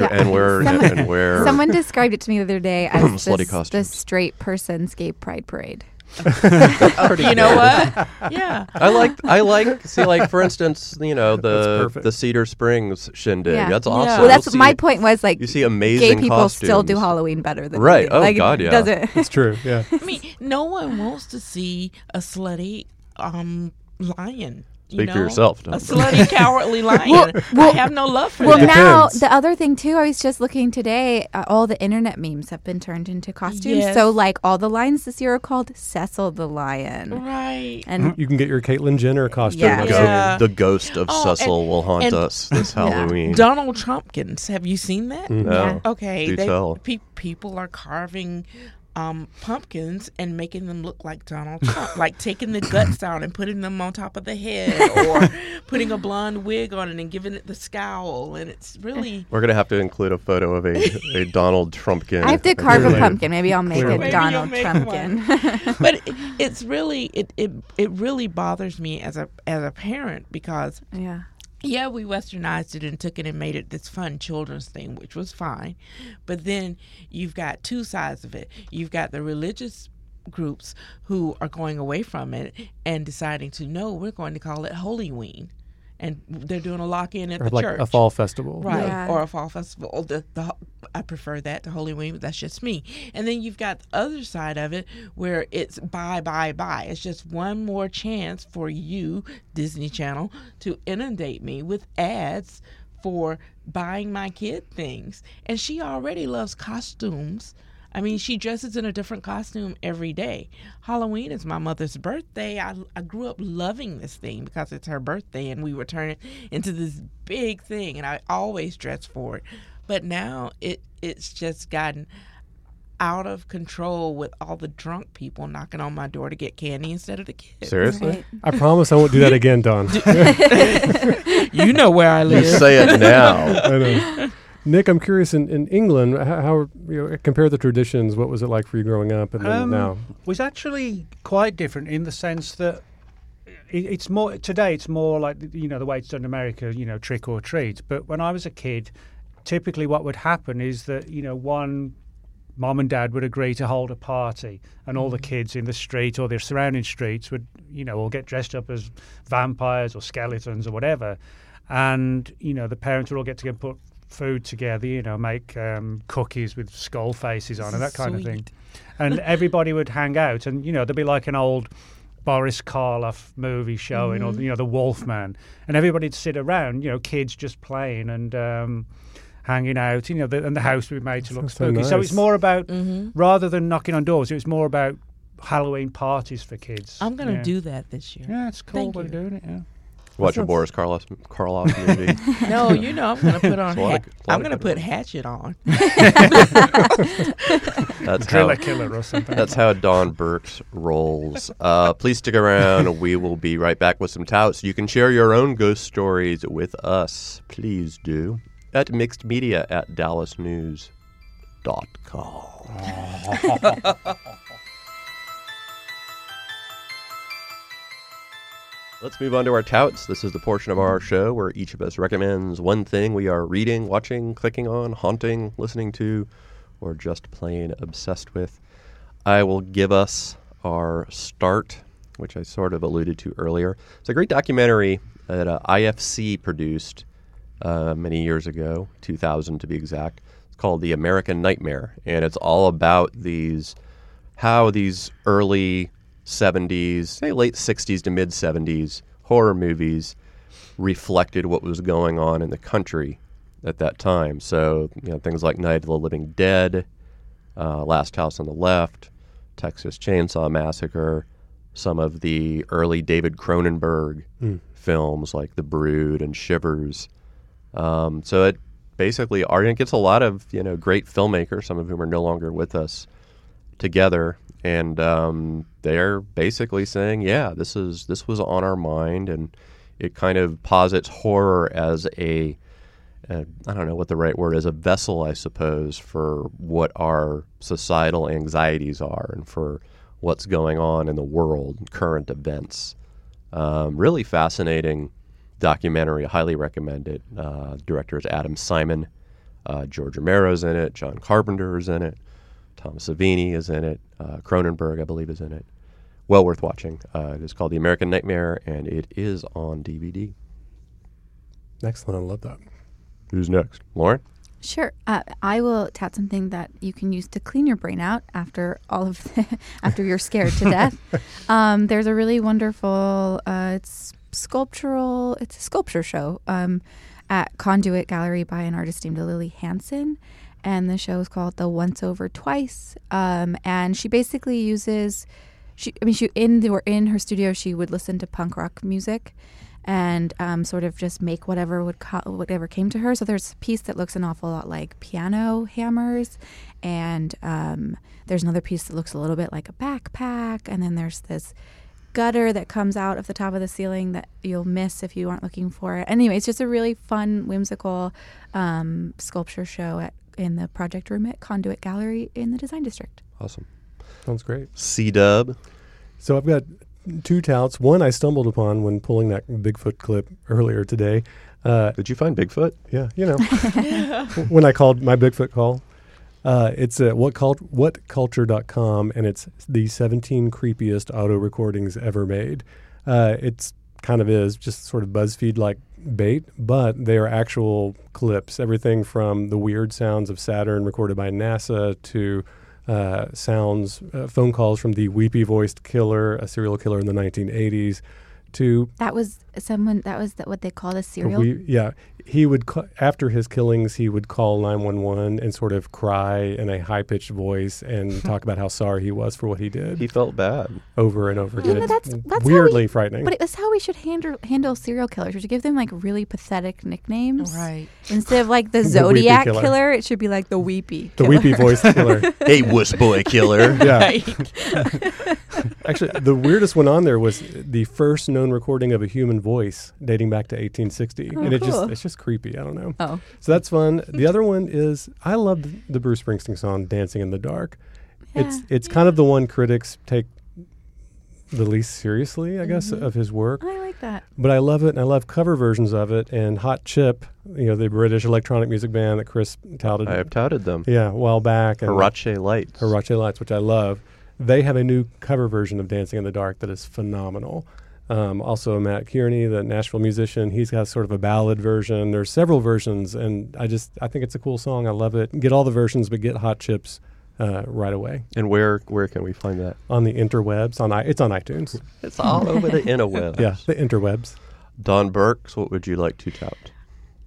wear. Someone described it to me the other day as slutty the costumes. straight person's gay pride parade. You know what? Yeah. I like see, like, for instance, the Cedar Springs shindig. Yeah. That's awesome. Well, that's my point was, like, you see amazing gay people costumes. still do Halloween better than right. we do. Oh God, yeah. Does it? It's true. Yeah. I mean, no one wants to see a slutty lion. Speak for yourself. A slutty, cowardly lion. I have no love for that. Well, now, the other thing, too, I was just looking today, all the internet memes have been turned into costumes. Yes. So, like, all the lions this year are called Cecil the Lion. Right. And you can get your Caitlyn Jenner costume. Yeah. The ghost of Cecil will haunt us this Halloween. Donald Trumpkins. Have you seen that? No. Okay. Do tell. People are carving pumpkins and making them look like Donald Trump, like taking the guts out and putting them on top of the head, or putting a blonde wig on it and giving it the scowl, and it's really. We're gonna have to include a photo of a Donald Trumpkin. I have to carve a pumpkin. Maybe I'll make Maybe a Donald you'll make Trumpkin. But it's really it really bothers me as a parent because yeah, we westernized it and took it and made it this fun children's thing, which was fine. But then you've got two sides of it. You've got the religious groups who are going away from it and deciding to, no, we're going to call it Holyween. And they're doing a lock-in at or the like church. a fall festival. Right, Yeah. or a fall festival. I prefer that to Halloween, but that's just me. And then you've got the other side of it where it's buy. It's just one more chance for you, Disney Channel, to inundate me with ads for buying my kid things. And she already loves costumes. I mean, she dresses in a different costume every day. Halloween is my mother's birthday. I grew up loving this thing because it's her birthday, and we would turn it into this big thing, and I always dress for it. But now it's just gotten out of control with all the drunk people knocking on my door to get candy instead of the kids. Seriously? Right. I promise I won't do that again, Don. You know where I live. You say it now. I know. Nick, I'm curious, in England, how compare the traditions. What was it like for you growing up and then now? Was actually quite different in the sense that it's more today. It's more like the way it's done in America. Trick or treat. But when I was a kid, typically what would happen is that one mom and dad would agree to hold a party, and all the kids in the street or their surrounding streets would all get dressed up as vampires or skeletons or whatever, and the parents would all get together and put food together, make cookies with skull faces on and that kind of thing. And everybody would hang out, and there'd be like an old Boris Karloff movie showing, or the Wolfman, and everybody'd sit around, kids just playing and hanging out, and the house would be made to look Sounds so spooky. So it's nice. more about, Mhm. rather than knocking on doors, it was more about Halloween parties for kids. I'm going to Yeah. do that this year. Yeah, it's cool Thank way you. of doing it, yeah. Watch a Boris Karloff movie. No, I'm going to put on. It's a lot of- a lot I'm of going to good put ones. Hatchet on. That's Driller how, Killer or something. That's how Don Burks rolls. Please stick around. We will be right back with some touts. You can share your own ghost stories with us. Please do. At mixedmedia@dallasnews.com. Let's move on to our touts. This is the portion of our show where each of us recommends one thing we are reading, watching, clicking on, haunting, listening to, or just plain obsessed with. I will give us our start, which I sort of alluded to earlier. It's a great documentary that IFC produced many years ago, 2000 to be exact. It's called The American Nightmare, and it's all about how these early 70s, say late 60s to mid 70s horror movies reflected what was going on in the country at that time. So, things like Night of the Living Dead, Last House on the Left, Texas Chainsaw Massacre, some of the early David Cronenberg films like The Brood and Shivers. So it basically, it gets a lot of, great filmmakers, some of whom are no longer with us, together, and they're basically saying, this was on our mind, and it kind of posits horror as I don't know what the right word is, a vessel, I suppose, for what our societal anxieties are and for what's going on in the world, current events. Really fascinating documentary. I highly recommend it. Director is Adam Simon. George Romero's in it. John Carpenter is in it. Thomas Savini is in it. Cronenberg, I believe, is in it. Well worth watching. It is called The American Nightmare, and it is on DVD. Excellent. I love that. Who's next? Lauren? Sure. I will tout something that you can use to clean your brain out after after you're scared to death. There's a really wonderful, it's a sculpture show at Conduit Gallery by an artist named Lily Hansen. And the show is called The Once Over Twice. And she basically uses, in her studio, she would listen to punk rock music and sort of just make whatever came to her. So there's a piece that looks an awful lot like piano hammers, and there's another piece that looks a little bit like a backpack, and then there's this gutter that comes out of the top of the ceiling that you'll miss if you aren't looking for it. Anyway, it's just a really fun, whimsical sculpture show in the project room at Conduit Gallery in the Design District. Awesome. Sounds great. C-Dub. So I've got two touts. One I stumbled upon when pulling that Bigfoot clip earlier today. Did you find Bigfoot? Yeah, when I called my Bigfoot call. It's at whatculture.com, and it's the 17 creepiest auto recordings ever made. It's kind of is just sort of BuzzFeed-like bait, but they are actual clips. Everything from the weird sounds of Saturn recorded by NASA to phone calls from the weepy-voiced killer, a serial killer in the 1980s, to... That was what they called a serial? He would, after his killings, he would call 911 and sort of cry in a high-pitched voice and talk about how sorry he was for what he did. He felt bad. Over and over again. That's weirdly frightening. But that's how we should handle serial killers. We should give them like really pathetic nicknames. Right. Instead of like the The Zodiac Weepy Killer. killer, it should be like the Weepy The Killer. weepy voiced killer. Hey, wuss boy killer. Yeah. Actually, the weirdest one on there was the first known recording of a human voice dating back to 1860. Oh, and cool. it's just creepy. I don't know. Oh. So that's fun. The other one is, I love the Bruce Springsteen song Dancing in the Dark. Yeah. It's kind of the one critics take the least seriously, I guess, of his work. I like that. But I love it, and I love cover versions of it. And Hot Chip, the British electronic music band that Chris touted. I have touted them. Yeah, a while back. And Harache Lights. Harache Lights, which I love. They have a new cover version of Dancing in the Dark that is phenomenal. Also, Matt Kearney, the Nashville musician, he's got sort of a ballad version. There's several versions, and I think it's a cool song. I love it. Get all the versions, but get Hot Chips right away. And where can we find that? On the interwebs. It's on iTunes. It's all over the interwebs. Yeah, the interwebs. Don Burks, what would you like to tout?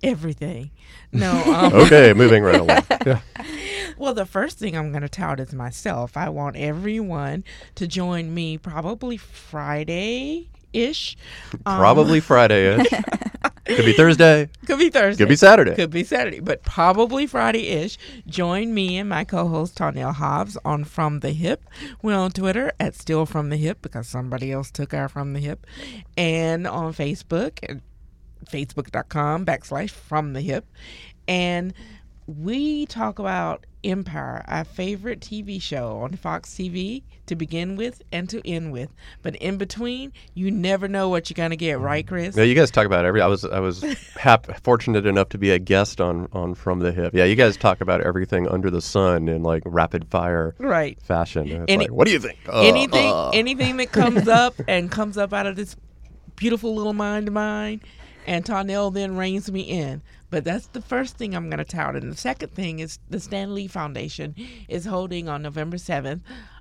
Everything. No. Okay, moving right along. Well, the first thing I'm going to tout is myself. I want everyone to join me probably Friday-ish. Probably Friday-ish. Could be Thursday. Could be Thursday. Could be Saturday. Could be Saturday. But probably Friday-ish. Join me and my co-host Tonnell Hobbs on From the Hip. We're on Twitter at Still From the Hip because somebody else took our From the Hip. And on Facebook at facebook.com/From the Hip. And we talk about Empire, our favorite TV show on Fox TV to begin with and to end with. But in between, you never know what you're going to get, right, Chris? Yeah, you guys talk about I was fortunate enough to be a guest on From the Hip. Yeah, you guys talk about everything under the sun in like rapid fire fashion. And it's like, what do you think? Anything that comes up and comes up out of this beautiful little mind of mine, and Tonnell then reins me in. But that's the first thing I'm going to tout. And the second thing is the Stan Lee Foundation is holding on November 7th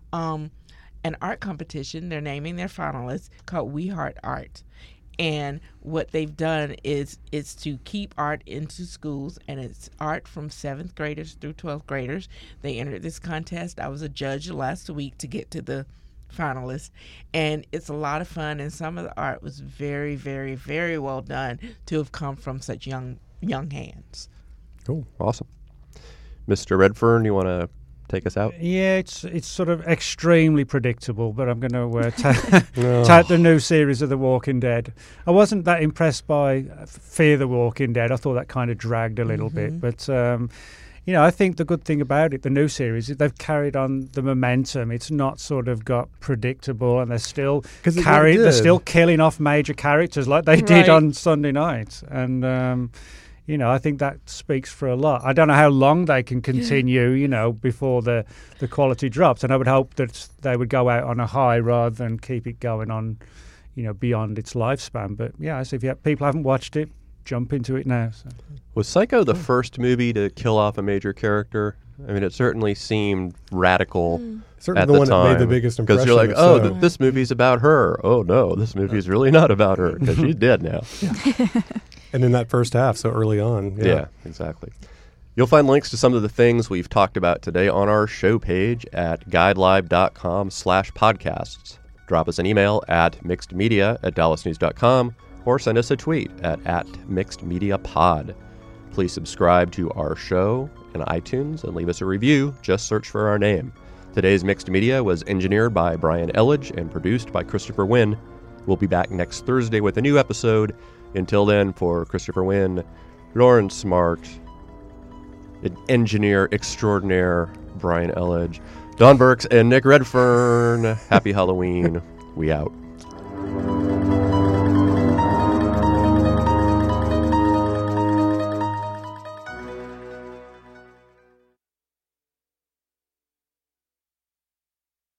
an art competition. They're naming their finalists called We Heart Art. And what they've done is to keep art into schools, and it's art from 7th graders through 12th graders. They entered this contest. I was a judge last week to get to the finalists, and it's a lot of fun, and some of the art was very, very, very well done to have come from such young hands. Cool. Awesome. Mr. Redfern, you want to take us out? Yeah, it's sort of extremely predictable, but I'm going to take the new series of The Walking Dead. I wasn't that impressed by Fear the Walking Dead. I thought that kind of dragged a little bit, but I think the good thing about it, the new series, is they've carried on the momentum. It's not sort of got predictable, and they're still killing off major characters like they did on Sunday night. And I think that speaks for a lot. I don't know how long they can continue, before the quality drops. And I would hope that they would go out on a high rather than keep it going on, beyond its lifespan. But yeah, so if people haven't watched it, jump into it now. So. Was Psycho the first movie to kill off a major character? I mean, it certainly seemed radical Certainly at the the one time. that made the biggest impression. Because you're like, if so. this movie's about her. Oh, no, this movie's really not about her because she's dead now. And in that first half, so early on. Yeah, exactly. You'll find links to some of the things we've talked about today on our show page at guidelive.com/podcasts. Drop us an email at mixedmedia@dallasnews.com or send us a tweet at mixedmediapod. Please subscribe to our show in iTunes and leave us a review. Just search for our name. Today's Mixed Media was engineered by Brian Elledge and produced by Christopher Wynn. We'll be back next Thursday with a new episode. Until then, for Christopher Wynn, Lauren Smart, engineer extraordinaire Brian Elledge, Don Burks, and Nick Redfern, happy Halloween. We out.